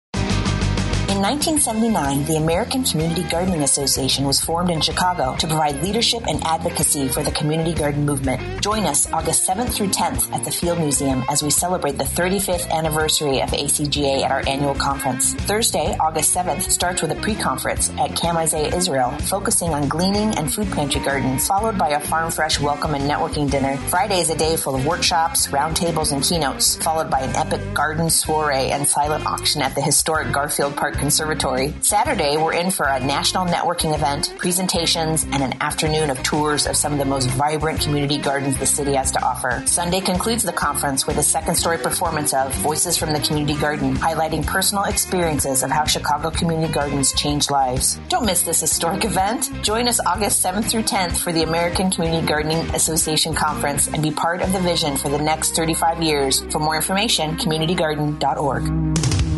In 1979, the American Community Gardening Association was formed in Chicago to provide leadership and advocacy for the community garden movement. Join us August 7th through 10th at the Field Museum as we celebrate the 35th anniversary of ACGA at our annual conference. Thursday, August 7th, starts with a pre-conference at Camp Isaiah Israel, focusing on gleaning and food pantry gardens, followed by a Farm Fresh welcome and networking dinner. Friday is a day full of workshops, roundtables, and keynotes, followed by an epic garden soiree and silent auction at the historic Garfield Park Conservatory. Saturday, we're in for a national networking event, presentations, and an afternoon of tours of some of the most vibrant community gardens the city has to offer. Sunday concludes the conference with a second-story performance of Voices from the Community Garden, highlighting personal experiences of how Chicago community gardens change lives. Don't miss this historic event. Join us August 7th through 10th for the American Community Gardening Association Conference and be part of the vision for the next 35 years. For more information, communitygarden.org.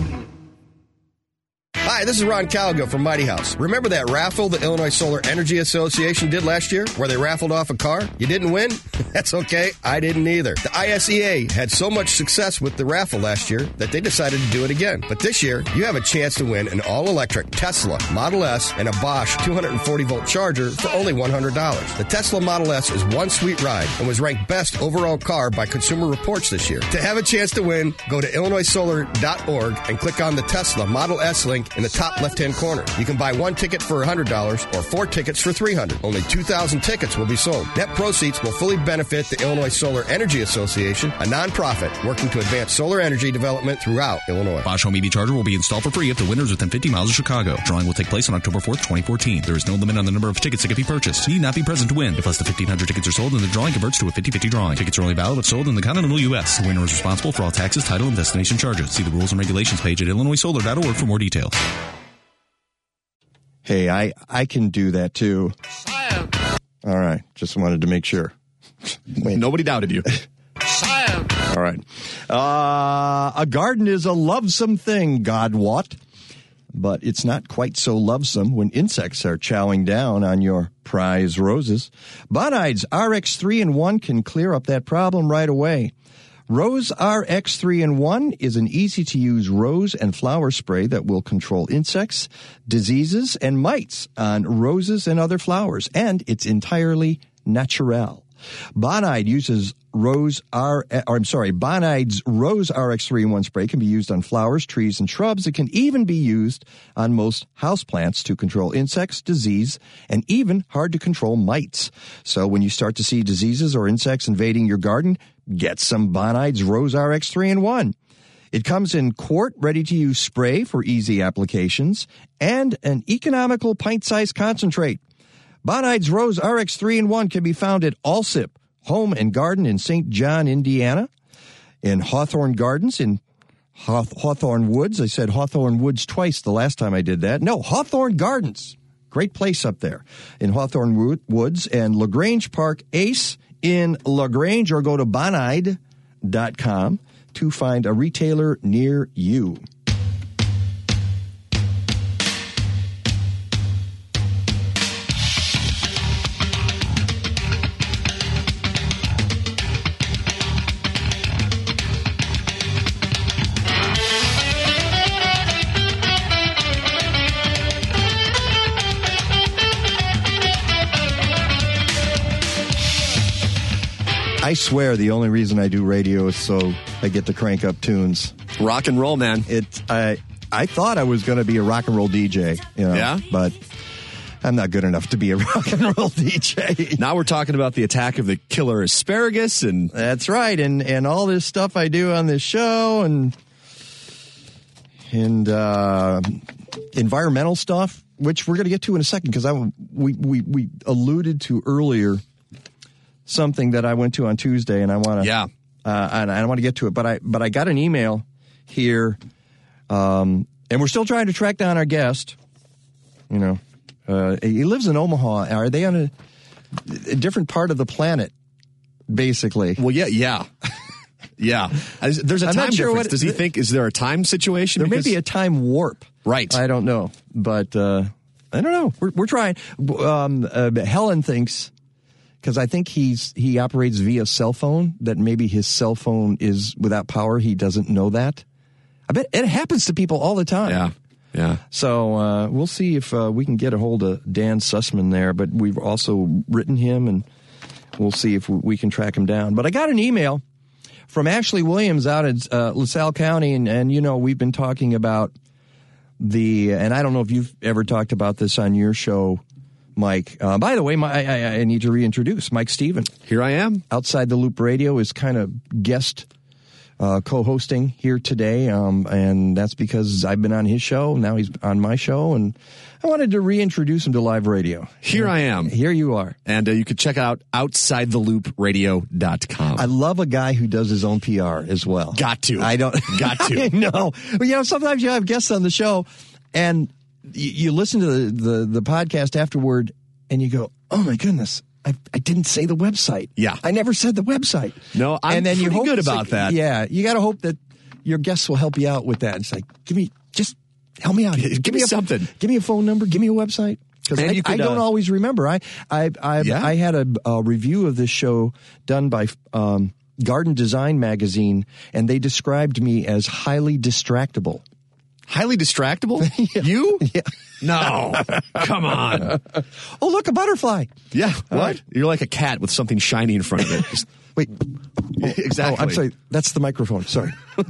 Hi, this is Ron Calgo from Mighty House. Remember that raffle the Illinois Solar Energy Association did last year where they raffled off a car? You didn't win? That's okay. I didn't either. The ISEA had so much success with the raffle last year that they decided to do it again. But this year, you have a chance to win an all-electric Tesla Model S and a Bosch 240-volt charger for only $100. The Tesla Model S is one sweet ride and was ranked best overall car by Consumer Reports this year. To have a chance to win, go to illinoissolar.org and click on the Tesla Model S link in the top left-hand corner. You can buy one ticket for $100 or 4 tickets for $300. Only 2,000 tickets will be sold. Net proceeds will fully benefit the Illinois Solar Energy Association, a nonprofit working to advance solar energy development throughout Illinois. Bosch Home EV Charger will be installed for free if the winner is within 50 miles of Chicago. Drawing will take place on October 4th, 2014. There is no limit on the number of tickets that can be purchased. You need not be present to win. If less than 1,500 tickets are sold, then the drawing converts to a 50-50 drawing. Tickets are only valid if sold in the continental U.S. The winner is responsible for all taxes, title, and destination charges. See the rules and regulations page at illinoissolar.org for more details. Hey, I can do that too. All right. Just wanted to make sure. Wait. Nobody doubted you. All right. A garden is a lovesome thing, God wot. But it's not quite so lovesome when insects are chowing down on your prize roses. Bonide's RX 3-in-1 can clear up that problem right away. Rose RX 3-in-1 is an easy-to-use rose and flower spray that will control insects, diseases, and mites on roses and other flowers, and it's entirely natural. Bonide uses Bonide's Rose RX 3-in-1 spray can be used on flowers, trees, and shrubs. It can even be used on most houseplants to control insects, disease, and even hard-to-control mites. So when you start to see diseases or insects invading your garden, get some Bonide's Rose RX 3-in-1. It comes in quart, ready-to-use spray for easy applications, and an economical pint-sized concentrate. Bonide's Rose RX 3-in-1 can be found at Allsip Home and Garden in St. John, Indiana, in Hawthorne Gardens in Hawthorne Woods. I said Hawthorne Woods twice the last time I did that. No, Hawthorne Gardens. Great place up there in Hawthorne Woods, and LaGrange Park Ace in LaGrange, or go to bonide.com to find a retailer near you. I swear the only reason I do radio is so I get to crank up tunes. Rock and roll, man. I thought I was going to be a rock and roll DJ, Yeah? But I'm not good enough to be a rock and roll DJ. Now we're talking about the attack of the killer asparagus, and that's right, and all this stuff I do on this show, and environmental stuff, which we're going to get to in a second, because we alluded to earlier something that I went to on Tuesday, and I want to and I want to get to it, but I got an email here, and we're still trying to track down our guest. He lives in Omaha. Are they on a different part of the planet, basically? Well, yeah. There's a time difference. Does he think, is there a time situation? There may be a time warp. Right. I don't know, but I don't know. We're trying. Helen thinks, because I think he operates via cell phone, that maybe his cell phone is without power. He doesn't know that. I bet it happens to people all the time. Yeah. So we'll see if we can get a hold of Dan Sussman there, but we've also written him, and we'll see if we can track him down. But I got an email from Ashley Williams out in LaSalle County, and we've been talking about and I don't know if you've ever talked about this on your show, Mike. By the way, I need to reintroduce Mike Stephen. Here I am. Outside the Loop Radio is kind of guest co-hosting here today, and that's because I've been on his show. Now he's on my show, and I wanted to reintroduce him to live radio. Here I am. Here you are. And you can check out OutsideTheLoopRadio.com. I love a guy who does his own PR as well. Got to. I don't. Got to. I know. But, sometimes you have guests on the show, and you listen to the podcast afterward, and you go, oh, my goodness. I didn't say the website. Yeah. I never said the website. No, I'm and then pretty good it's about that. Yeah. You got to hope that your guests will help you out with that. It's like, just help me out. Give me something. Give me a phone number. Give me a website. Because I don't always remember. I had a review of this show done by Garden Design Magazine, and they described me as highly distractible. Highly distractible? Yeah. You? Yeah. No. Come on. Oh, look, a butterfly. Yeah. What? Right. You're like a cat with something shiny in front of it. Just, wait. Exactly. Oh, I'm sorry. That's the microphone. Sorry.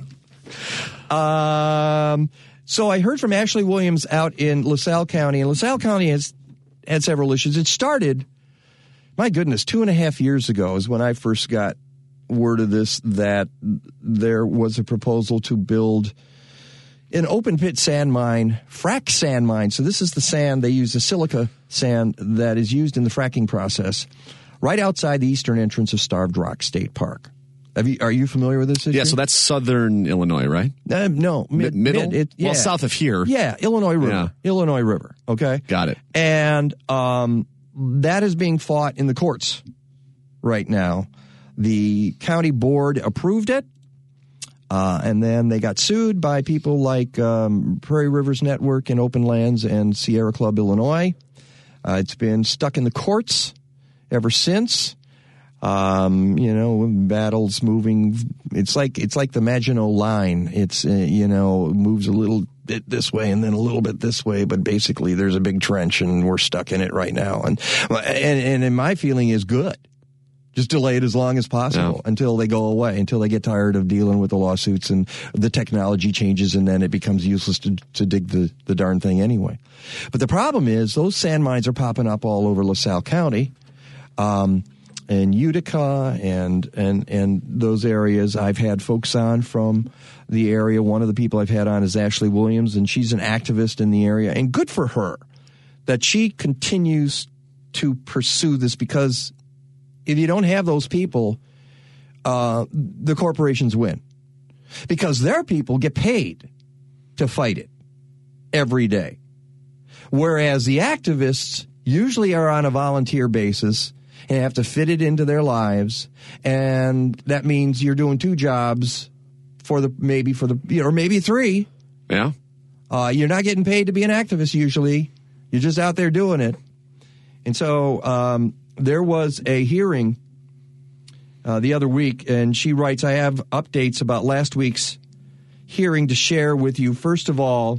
So I heard from Ashley Williams out in LaSalle County, and LaSalle County has had several issues. It started, my goodness, 2.5 years ago is when I first got word of this, that there was a proposal to build an open pit sand mine, frack sand mine. So this is the sand, they use the silica sand that is used in the fracking process right outside the eastern entrance of Starved Rock State Park. Are you familiar with this issue? Yeah, so that's southern Illinois, right? No. Middle? Yeah. Well, south of here. Yeah, Illinois River. Yeah. Illinois River, okay? Got it. And that is being fought in the courts right now. The county board approved it, and then they got sued by people like Prairie Rivers Network and Open Lands and Sierra Club Illinois. It's been stuck in the courts ever since. Battles moving. It's like the Maginot Line. It's, moves a little bit this way and then a little bit this way, but basically there's a big trench and we're stuck in it right now. And my feeling is good. Just delay it as long as possible until they go away, until they get tired of dealing with the lawsuits and the technology changes, and then it becomes useless to dig the darn thing anyway. But the problem is those sand mines are popping up all over LaSalle County. And Utica and those areas. I've had folks on from the area. One of the people I've had on is Ashley Williams, and she's an activist in the area. And good for her that she continues to pursue this, because if you don't have those people, the corporations win. Because their people get paid to fight it every day. Whereas the activists usually are on a volunteer basis, and have to fit it into their lives. And that means you're doing 2 jobs maybe 3. Yeah. You're not getting paid to be an activist usually. You're just out there doing it. And so there was a hearing the other week, and she writes, I have updates about last week's hearing to share with you. First of all,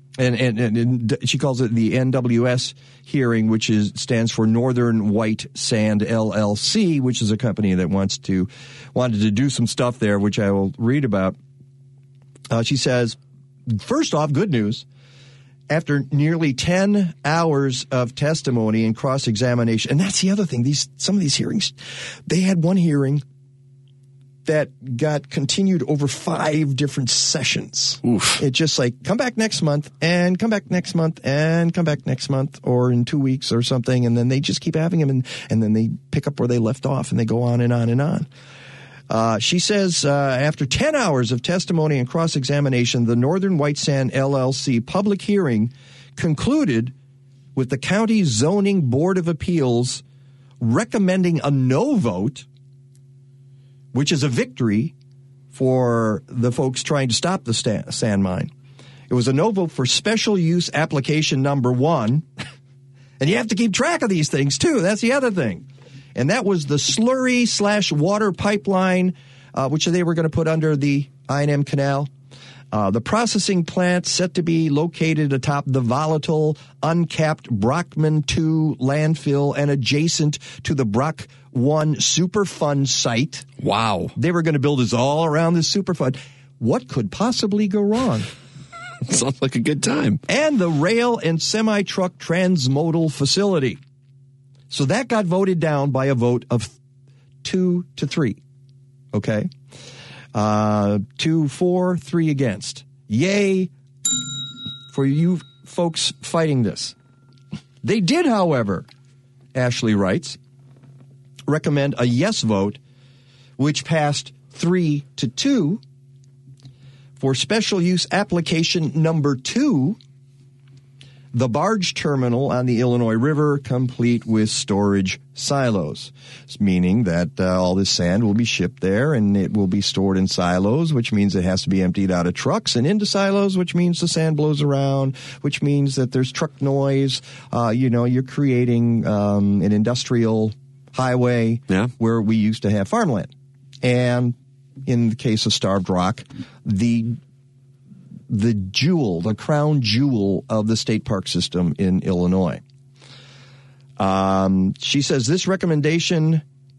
and she calls it the NWS hearing, which stands for Northern White Sand LLC, which is a company that wanted to do some stuff there, which I will read about. She says, first off, good news. After nearly 10 hours of testimony and cross-examination, and that's the other thing, some of these hearings, they had one hearing that got continued over 5 different sessions. Oof. It's just like, come back next month, and come back next month, and come back next month, or in 2 weeks or something, and then they just keep having them, and then they pick up where they left off, and they go on and on and on. She says, after 10 hours of testimony and cross-examination, the Northern White Sand LLC public hearing concluded with the County Zoning Board of Appeals recommending a no vote, which is a victory for the folks trying to stop the sand mine. It was a no vote for special use application number 1. And you have to keep track of these things, too. That's the other thing. And that was the slurry/water pipeline, which they were going to put under the I&M Canal. The processing plant set to be located atop the volatile, uncapped Brockman 2 landfill and adjacent to the Brock 1 Superfund site. Wow. They were going to build this all around this Superfund. What could possibly go wrong? Sounds like a good time. And the rail and semi-truck transmodal facility. So that got voted down by a vote of 2-3. Okay? 2 for, 3 against. Yay for you folks fighting this. They did, however, Ashley writes, recommend a yes vote, which passed 3-2 for special use application number 2, the barge terminal on the Illinois River, complete with storage silos, meaning that all this sand will be shipped there and it will be stored in silos, which means it has to be emptied out of trucks and into silos, which means the sand blows around, which means that there's truck noise. You're creating an industrial highway where we used to have farmland. And in the case of Starved Rock, the crown jewel of the state park system in Illinois. She says this recommendation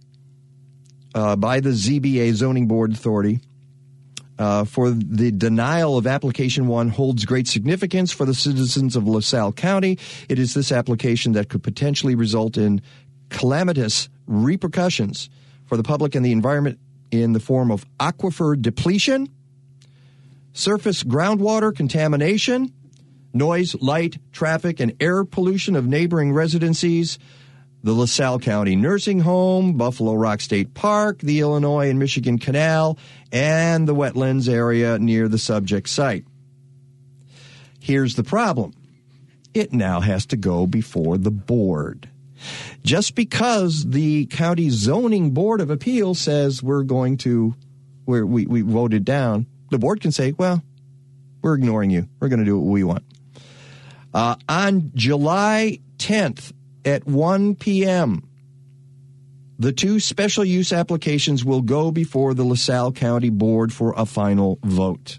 by the ZBA Zoning Board Authority for the denial of application 1 holds great significance for the citizens of LaSalle County. It is this application that could potentially result in calamitous repercussions for the public and the environment in the form of aquifer depletion, surface groundwater contamination, noise, light, traffic, and air pollution of neighboring residencies, the LaSalle County Nursing Home, Buffalo Rock State Park, the Illinois and Michigan Canal, and the wetlands area near the subject site. Here's the problem. It now has to go before the board. Just because the County Zoning Board of Appeals says we voted down, the board can say, well, we're ignoring you. We're going to do what we want. On July 10th at 1 p.m., the 2 special use applications will go before the LaSalle County Board for a final vote.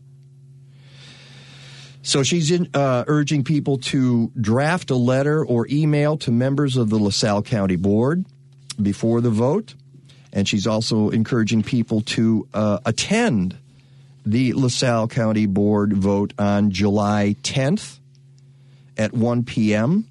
So she's urging people to draft a letter or email to members of the LaSalle County Board before the vote. And she's also encouraging people to attend the LaSalle County Board vote on July 10th at 1 p.m.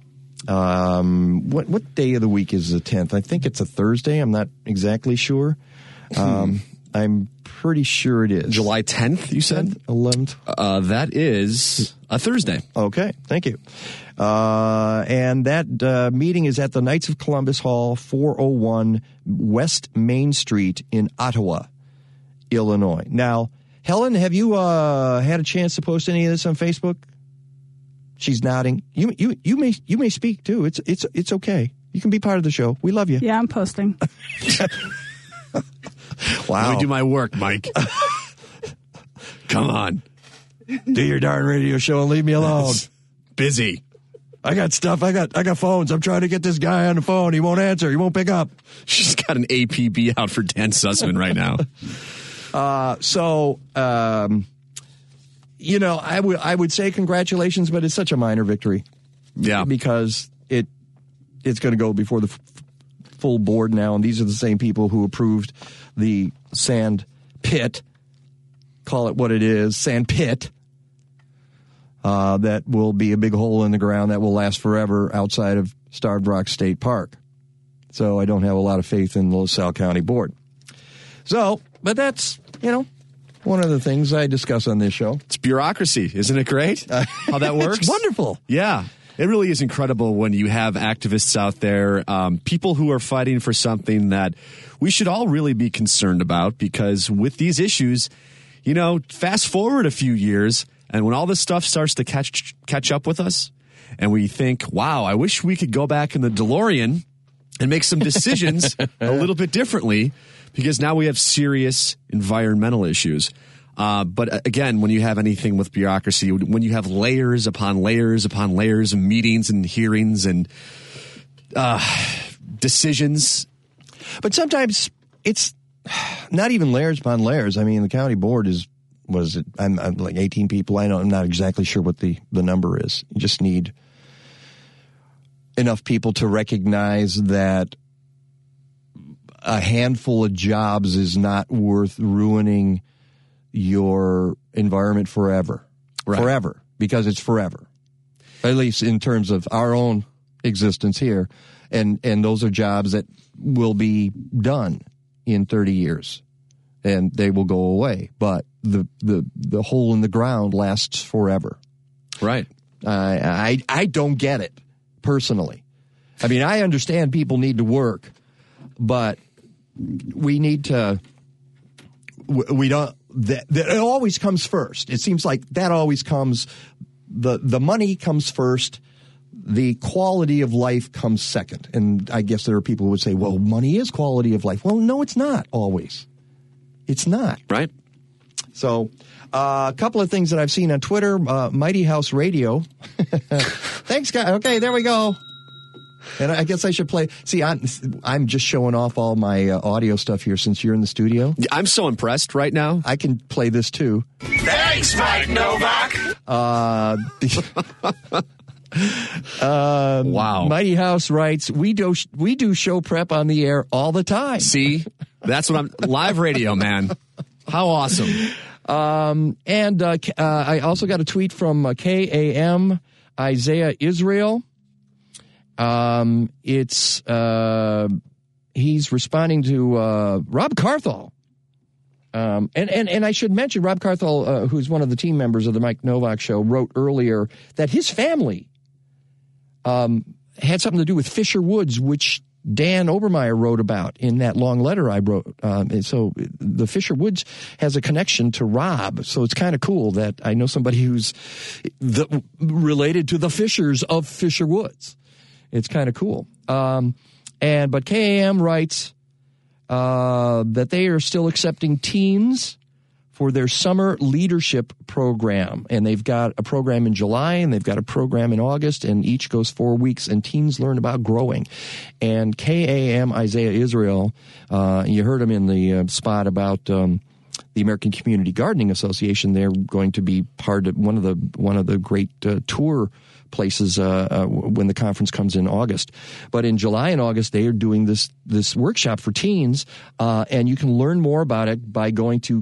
What day of the week is the 10th? I think it's a Thursday. I'm not exactly sure. I'm pretty sure it is. July 10th, you said? 11th? That is a Thursday. Okay, thank you. And that meeting is at the Knights of Columbus Hall, 401 West Main Street in Ottawa, Illinois. Now, Helen, have you had a chance to post any of this on Facebook? She's nodding. You may speak too. It's okay. You can be part of the show. We love you. Yeah, I'm posting. Wow. Let me do my work, Mike. Come on. Do your darn radio show and leave me alone. Busy. I got stuff. I got phones. I'm trying to get this guy on the phone. He won't answer. He won't pick up. She's got an APB out for Dan Sussman right now. I would say congratulations, but it's such a minor victory. Yeah. Because it's going to go before the full board now, and these are the same people who approved the sand pit. Call it what it is, sand pit. That will be a big hole in the ground that will last forever outside of Starved Rock State Park. So I don't have a lot of faith in the LaSalle County Board. So, but that's, one of the things I discuss on this show. It's bureaucracy. Isn't it great how that works? It's wonderful. Yeah. It really is incredible when you have activists out there, people who are fighting for something that we should all really be concerned about, because with these issues, fast forward a few years, and when all this stuff starts to catch up with us, and we think, wow, I wish we could go back in the DeLorean and make some decisions a little bit differently, because now we have serious environmental issues. But again, when you have anything with bureaucracy, when you have layers upon layers upon layers of meetings and hearings and decisions. But sometimes it's not even layers upon layers. I mean, the county board I'm like 18 people. I'm not exactly sure what the number is. You just need enough people to recognize that a handful of jobs is not worth ruining your environment forever. Right. Forever. Because it's forever. At least in terms of our own existence here. And those are jobs that will be done in 30 years. And they will go away. But the hole in the ground lasts forever. Right. I don't get it, personally. I mean, I understand people need to work, but we need to, we don't, that it always comes first. It seems like that always comes, the money comes first, the quality of life comes second. And I guess there are people who would say, well, money is quality of life. Well, no, it's not always. It's not. Right. So, a couple of things that I've seen on Twitter, Mighty House Radio. Thanks, guys. Okay, there we go. And I guess I should play. See, I'm just showing off all my audio stuff here since you're in the studio. I'm so impressed right now. I can play this too. Thanks, Mike Novak. Wow. Mighty House writes, we do show prep on the air all the time. See, that's what I'm live radio, man. How awesome. And I also got a tweet from KAM Isaiah Israel. He's responding to Rob Carthel. And I should mention Rob Carthel, who's one of the team members of the Mike Novak Show, wrote earlier that his family had something to do with Fisher Woods, which Dan Obermeyer wrote about in that long letter I wrote. And so the Fisher Woods has a connection to Rob. So it's kind of cool that I know somebody who's related to the Fishers of Fisher Woods. It's kind of cool. But KAM writes that they are still accepting teens for their summer leadership program. And they've got a program in July and they've got a program in August, and each goes 4 weeks, and teens learn about growing. And KAM Isaiah Israel, you heard him in the spot about the American Community Gardening Association. They're going to be part of one of the great tour places when the conference comes in August. But in July and August, they are doing this workshop for teens, and you can learn more about it by going to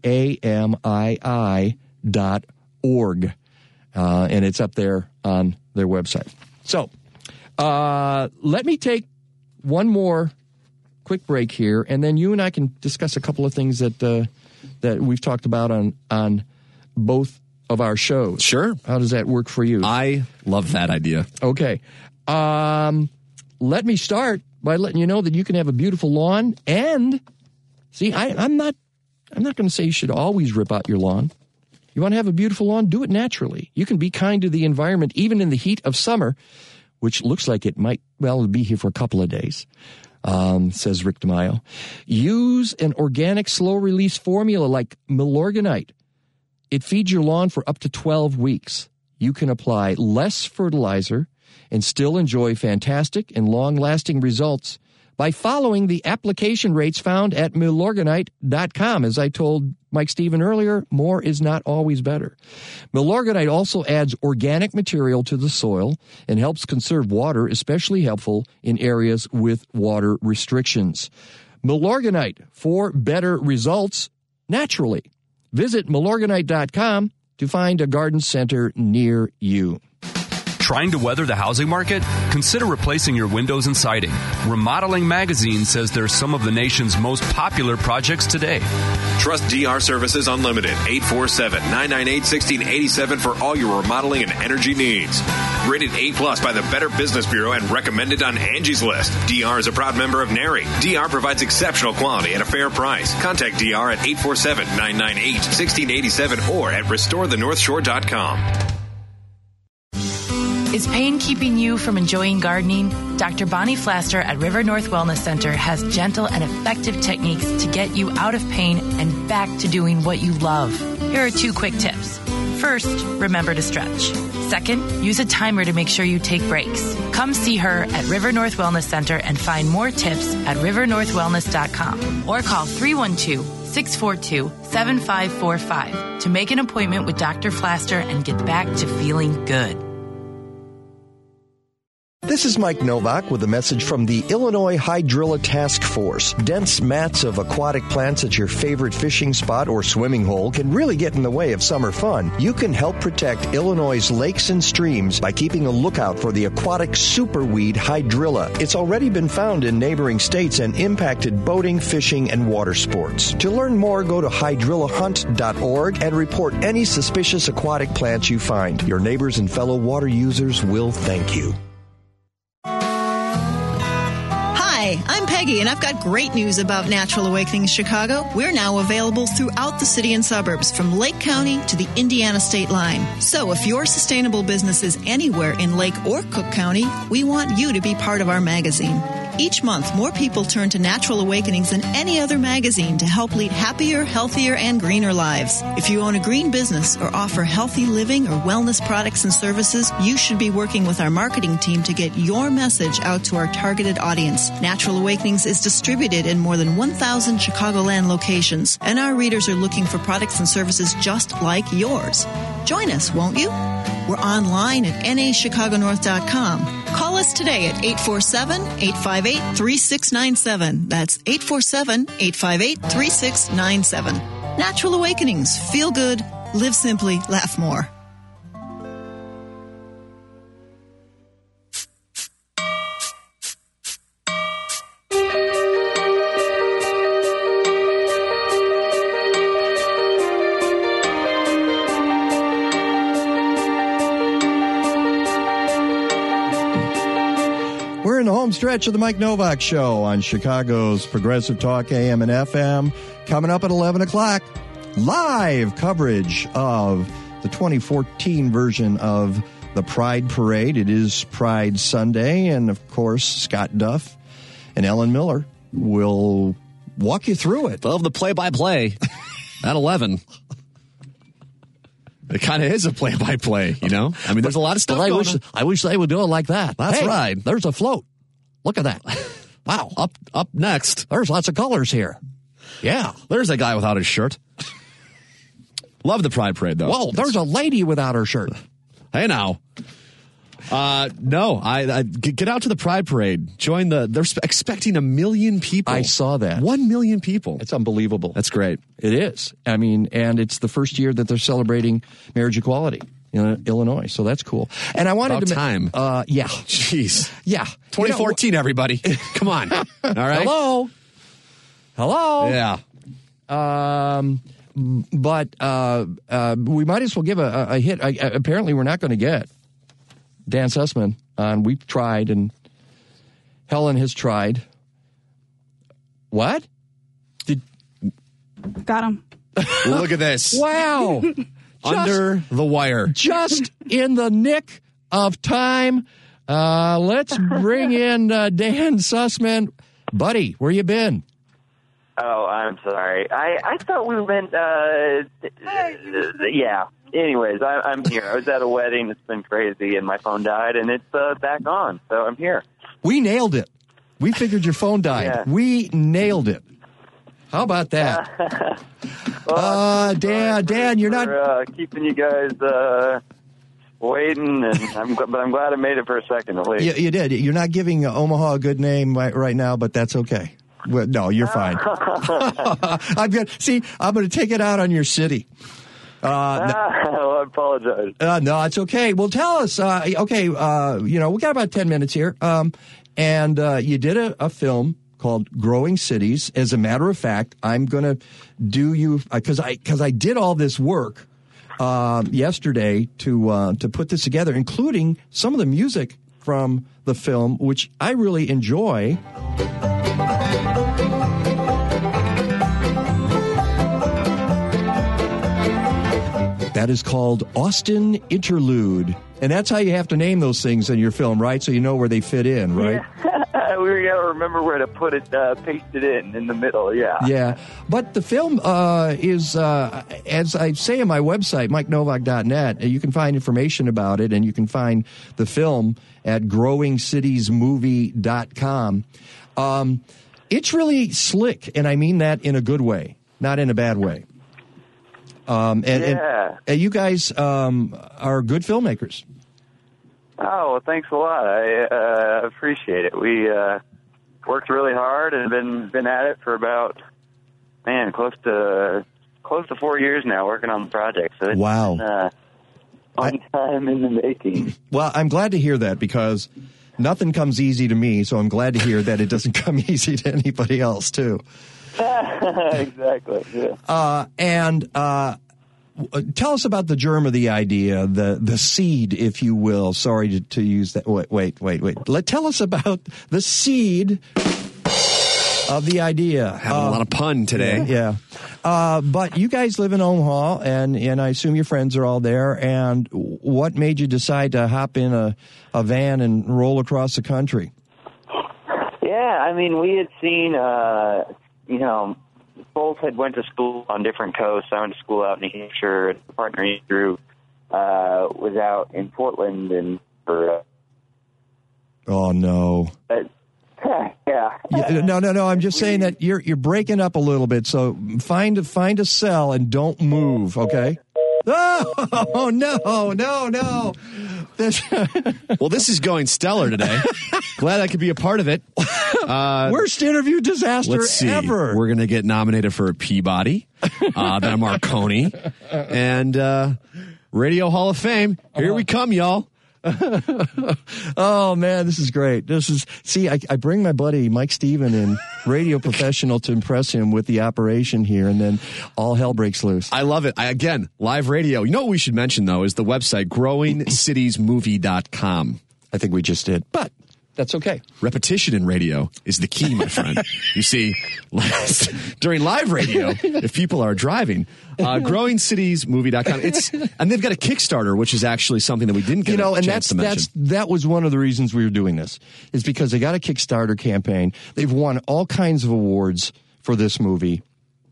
KAMII.org, and it's up there on their website. So let me take one more quick break here, and then you and I can discuss a couple of things that we've talked about on both of our shows. Sure. How does that work for you? I love that idea. Okay. Let me start by letting you know that you can have a beautiful lawn, and see, I'm not going to say you should always rip out your lawn. You want to have a beautiful lawn? Do it naturally. You can be kind to the environment even in the heat of summer, which looks like it might it'll be here for a couple of days, says Rick DeMaio. Use an organic slow-release formula like Milorganite. It feeds your lawn for up to 12 weeks. You can apply less fertilizer and still enjoy fantastic and long-lasting results by following the application rates found at Milorganite.com. As I told Mike Stephen earlier, more is not always better. Milorganite also adds organic material to the soil and helps conserve water, especially helpful in areas with water restrictions. Milorganite, for better results naturally. Visit Milorganite.com to find a garden center near you. Trying to weather the housing market? Consider replacing your windows and siding. Remodeling Magazine says they're some of the nation's most popular projects today. Trust DR Services Unlimited, 847-998-1687 for all your remodeling and energy needs. Rated A+ by the Better Business Bureau and recommended on Angie's List. DR is a proud member of NARI. DR provides exceptional quality at a fair price. Contact DR at 847-998-1687 or at restorethenorthshore.com. Is pain keeping you from enjoying gardening? Dr. Bonnie Flaster at River North Wellness Center has gentle and effective techniques to get you out of pain and back to doing what you love. Here are 2 quick tips. First, remember to stretch. Second, use a timer to make sure you take breaks. Come see her at River North Wellness Center and find more tips at rivernorthwellness.com or call 312-642-7545 to make an appointment with Dr. Flaster and get back to feeling good. This is Mike Novak with a message from the Illinois Hydrilla Task Force. Dense mats of aquatic plants at your favorite fishing spot or swimming hole can really get in the way of summer fun. You can help protect Illinois' lakes and streams by keeping a lookout for the aquatic superweed Hydrilla. It's already been found in neighboring states and impacted boating, fishing, and water sports. To learn more, go to hydrillahunt.org and report any suspicious aquatic plants you find. Your neighbors and fellow water users will thank you. Hi, I'm Peggy, and I've got great news about Natural Awakenings Chicago. We're now available throughout the city and suburbs, from Lake County to the Indiana state line. So if your sustainable business is anywhere in Lake or Cook County, we want you to be part of our magazine. Each month, more people turn to Natural Awakenings than any other magazine to help lead happier, healthier, and greener lives. If you own a green business or offer healthy living or wellness products and services, you should be working with our marketing team to get your message out to our targeted audience. Natural Awakenings is distributed in more than 1,000 Chicagoland locations, and our readers are looking for products and services just like yours. Join us, won't you? We're online at nachicagonorth.com. Call us today at 847-858-3697. That's 847-858-3697. Natural Awakenings. Feel good, live simply, laugh more. In the home stretch of the Mike Novak Show on Chicago's Progressive Talk AM and FM. Coming up at 11 o'clock, live coverage of the 2014 version of the Pride Parade. It is Pride Sunday, and of course, Scott Duff and Ellen Miller will walk you through it. Love the play-by-play at 11. It kind of is a play-by-play, you know? I mean, there's a lot of stuff going on. I wish they would do it like that. That's right. There's a float. Look at that. Wow. Up next. There's lots of colors here. Yeah. There's a guy without his shirt. Love the Pride Parade, though. Whoa, there's a lady without her shirt. Hey, now. No, I get out to the Pride Parade. Join they're expecting 1 million people. I saw that. 1 million people. It's unbelievable. That's great. It is. I mean, and it's the first year that they're celebrating marriage equality in Illinois, so that's cool. And I wanted About time. Yeah. Jeez. Yeah. 2014, everybody. Come on. All right. Hello. Yeah. But we might as well give a hit. Apparently, we're not going to get Dan Sussman on. We've tried, and Helen has tried. What? Got him. Look at this. Wow. Under the wire. Just in the nick of time. Let's bring in Dan Sussman. Buddy, where you been? Oh, I'm sorry. I thought we meant, yeah. Anyways, I'm here. I was at a wedding. It's been crazy, and my phone died, and it's back on, so I'm here. We nailed it. We figured your phone died. Yeah. We nailed it. How about that? Dan, you're not keeping you guys waiting, and but I'm glad I made it for a second at least. You did. You're not giving Omaha a good name right now, but that's okay. Well, no, you're fine. I'm going to take it out on your city. I apologize. No, it's okay. Well, tell us. We got about 10 minutes here. And you did a film called Growing Cities. As a matter of fact, I'm going to do you because I did all this work yesterday to put this together, including some of the music from the film, which I really enjoy. That is called Austin Interlude. And that's how you have to name those things in your film, right? So you know where they fit in, right? Yeah. We got to remember where to put it, paste it in the middle, yeah. Yeah. But the film is, as I say on my website, MikeNovak.net, you can find information about it, and you can find the film at GrowingCitiesMovie.com. It's really slick, and I mean that in a good way, not in a bad way. And you guys are good filmmakers. Oh, well, thanks a lot. I appreciate it. We worked really hard and been at it for about, close to 4 years now, working on the project. So it's wow. Been, one time in the making. Well, I'm glad to hear that because nothing comes easy to me, so I'm glad to hear that it doesn't come easy to anybody else, too. Exactly. Yeah. Tell us about the germ of the idea, the seed, if you will. Sorry to use that. Wait. Tell us about the seed of the idea. Having a lot of pun today. Yeah. But you guys live in Omaha, and I assume your friends are all there. And what made you decide to hop in a van and roll across the country? Yeah, we had seen, both had went to school on different coasts. I went to school out in New Hampshire. The partner Andrew was out in Portland and for. Oh no! Yeah. No. I'm just saying that you're breaking up a little bit. So find a cell and don't move. Okay. Oh no! Well, this is going stellar today. Glad I could be a part of it. Worst interview disaster let's see. ever. We're going to get nominated for a Peabody, then a Marconi, and Radio Hall of Fame. Here we come, y'all. Oh man, this is great. I bring my buddy Mike Steven in, radio professional, to impress him with the operation here, and then all hell breaks loose. I love it. Again, live radio. You know what we should mention though is the website GrowingCitiesMovie.com. I think we just did, but that's okay. Repetition in radio is the key, my friend. You see, during live radio, if people are driving, GrowingCitiesMovie.com. And they've got a Kickstarter, which is actually something that we didn't get a chance to mention. That was one of the reasons we were doing this, is because they got a Kickstarter campaign. They've won all kinds of awards for this movie.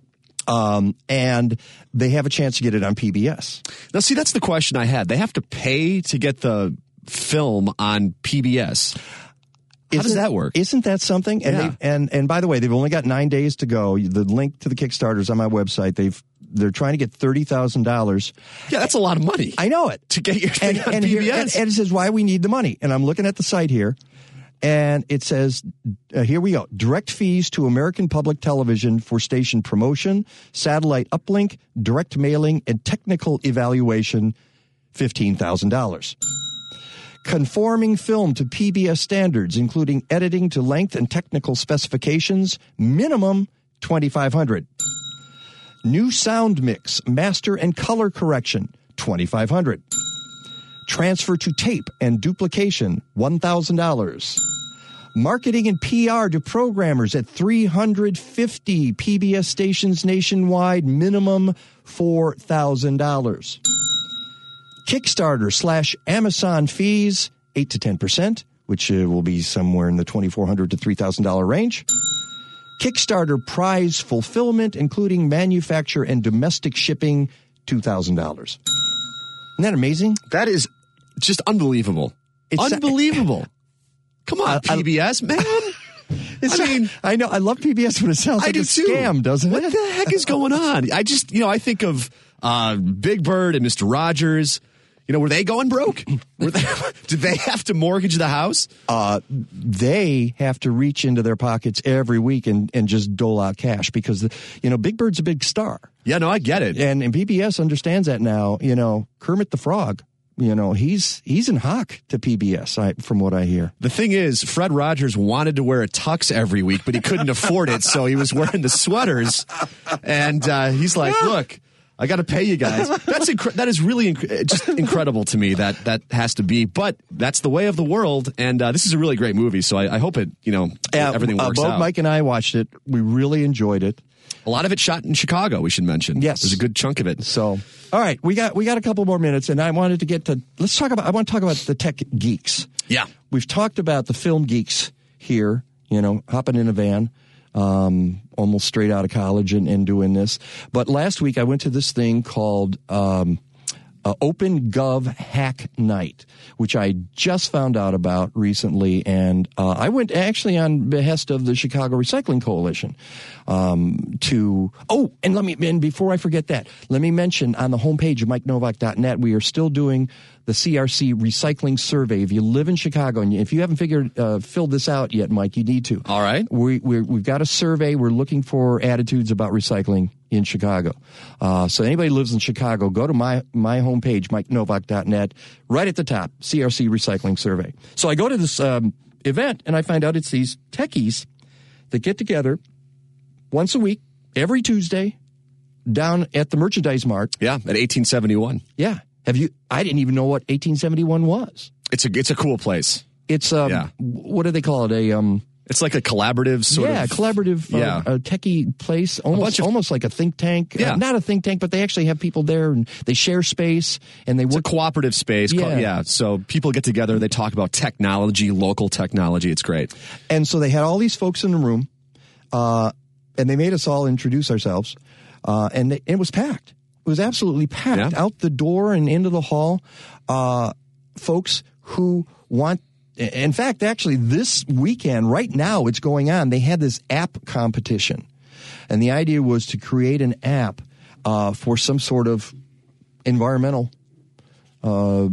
And they have a chance to get it on PBS. Now, see, that's the question I had. They have to pay to get the film on PBS. How does that work? Isn't that something? And yeah. and by the way, they've only got 9 days to go. The link to the Kickstarter is on my website. They're trying to get $30,000. Yeah, that's a lot of money. I know it. To get your thing on PBS. And it says why we need the money. And I'm looking at the site here, and it says, here we go. Direct fees to American Public Television for station promotion, satellite uplink, direct mailing, and technical evaluation, $15,000. Conforming film to PBS standards, including editing to length and technical specifications, minimum $2,500. New sound mix, master and color correction, $2,500. Transfer to tape and duplication, $1,000. Marketing and PR to programmers at 350 PBS stations nationwide, minimum $4,000. Kickstarter / Amazon fees, 8 to 10%, which will be somewhere in the $2,400 to $3,000 range. Kickstarter prize fulfillment, including manufacture and domestic shipping, $2,000. Isn't that amazing? That is just unbelievable. It's unbelievable. Come on, PBS, man. I know. I love PBS, but it sounds like a scam, doesn't it? What the heck is going on? I just, I think of Big Bird and Mr. Rogers. Were they going broke? Did they have to mortgage the house? They have to reach into their pockets every week and just dole out cash because, Big Bird's a big star. Yeah, no, I get it. And PBS understands that now. Kermit the Frog, he's in hock to PBS, from what I hear. The thing is, Fred Rogers wanted to wear a tux every week, but he couldn't afford it, so he was wearing the sweaters. And he's like, look, I got to pay you guys. That is really just incredible to me. That has to be, but that's the way of the world. And this is a really great movie. So I hope it, everything works out. Mike and I watched it. We really enjoyed it. A lot of it shot in Chicago, we should mention. Yes, there's a good chunk of it. So, all right, we got a couple more minutes, and I wanted to get to. I want to talk about the tech geeks. Yeah, we've talked about the film geeks here. Hopping in a van. Almost straight out of college and doing this. But last week I went to this thing called OpenGov Hack Night, which I just found out about recently. And I went actually on behest of the Chicago Recycling Coalition and before I forget that, let me mention on the homepage of MikeNovak.net, we are still doing the CRC Recycling Survey. If you live in Chicago, and if you haven't filled this out yet, Mike, you need to. All right. We've got a survey. We're looking for attitudes about recycling in Chicago. So anybody who lives in Chicago, go to my homepage, MikeNovak.net, right at the top, CRC Recycling Survey. So I go to this event, and I find out it's these techies that get together once a week, every Tuesday, down at the Merchandise Mart. Yeah, at 1871. Yeah. I didn't even know what 1871 was. It's a cool place. It's what do they call it? It's like a collaborative sort of. Yeah, collaborative techie place, almost like a think tank. Yeah. Not a think tank, but they actually have people there and they share space and they work. It's a cooperative space. Yeah. So people get together, they talk about technology, local technology. It's great. And so they had all these folks in the room, and they made us all introduce ourselves, and it was packed. It was absolutely packed out the door and into the hall. Folks who want, in fact, actually this weekend, right now it's going on, they had this app competition. And the idea was to create an app for some sort of environmental, or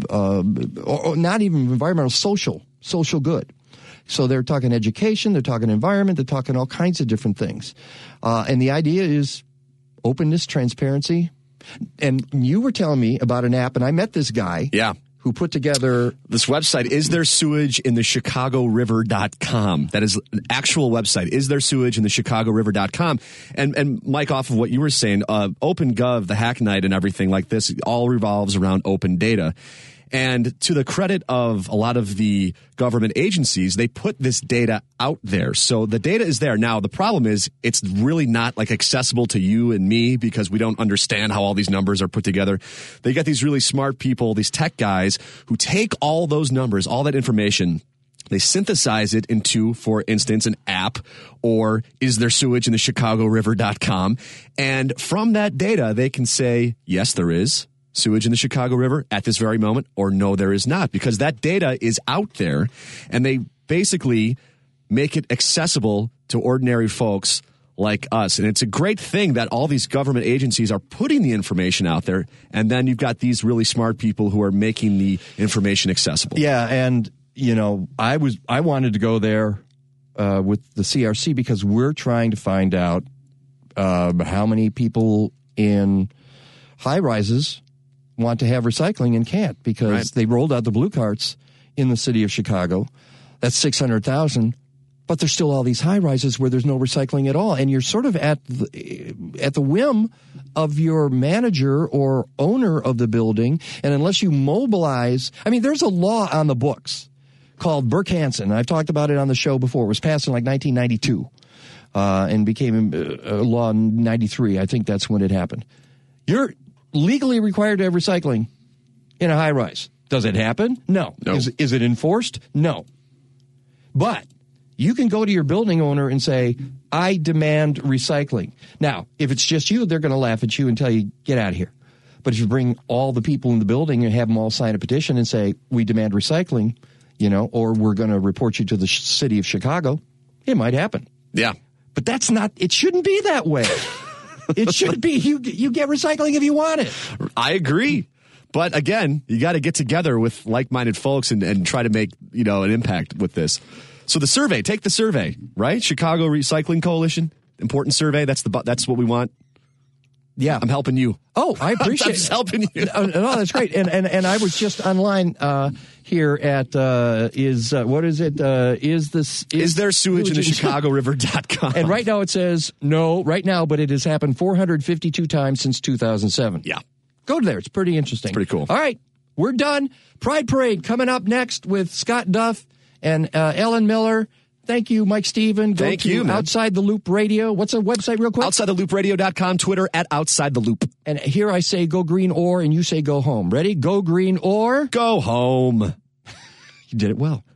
not even environmental, social good. So they're talking education, they're talking environment, they're talking all kinds of different things. And the idea is openness, transparency. And you were telling me about an app, and I met this guy. Yeah. Who put together this website, Is There Sewage in the ChicagoRiver.com. That is an actual website, Is There Sewage in the ChicagoRiver.com. And Mike, off of what you were saying, OpenGov, the Hack Night and everything like this, all revolves around open data. And to the credit of a lot of the government agencies, they put this data out there. So the data is there. Now, the problem is it's really not like accessible to you and me because we don't understand how all these numbers are put together. They got these really smart people, these tech guys who take all those numbers, all that information, they synthesize it into, for instance, an app or Is There Sewage in the ChicagoRiver.com. And from that data, they can say, yes, there is sewage in the Chicago River at this very moment, or no, there is not, because that data is out there, and they basically make it accessible to ordinary folks like us. And it's a great thing that all these government agencies are putting the information out there, and then you've got these really smart people who are making the information accessible. Yeah, and I wanted to go there with the CRC because we're trying to find out how many people in high rises want to have recycling and can't because they rolled out the blue carts in the city of Chicago. That's 600,000, but there's still all these high rises where there's no recycling at all, and you're sort of at the whim of your manager or owner of the building. And unless you mobilize, there's a law on the books called Burke-Hansen. I've talked about it on the show before. It was passed in 1992 and became a law in 93. I think that's when it happened. You're legally required to have recycling in a high rise. Does it happen? No. Is it enforced? No. But you can go to your building owner and say, I demand recycling. Now, if it's just you, they're going to laugh at you and tell you, get out of here. But if you bring all the people in the building and have them all sign a petition and say, we demand recycling, or we're going to report you to the city of Chicago, it might happen. Yeah. But that's not, it shouldn't be that way. It should be, you get recycling if you want it. I agree. But again, you got to get together with like-minded folks and try to make, an impact with this. So the survey, take the survey, right? Chicago Recycling Coalition, important survey. That's what we want. Yeah. I'm helping you. Oh, I appreciate it. I'm just helping you. No, that's great. And I was just online here at is there sewage in the ChicagoRiver.com? And right now it says no, right now, but it has happened 452 times since 2007. Yeah. Go there. It's pretty interesting. Pretty cool. All right. We're done. Pride Parade coming up next with Scott Duff and Ellen Miller. Thank you, Mike Steven. Thank you, man. Outside the Loop Radio. What's the website real quick? OutsideTheLoopRadio.com, Twitter at Outside the Loop. And here I say go green or, and you say go home. Ready? Go green or? Go home. You did it well.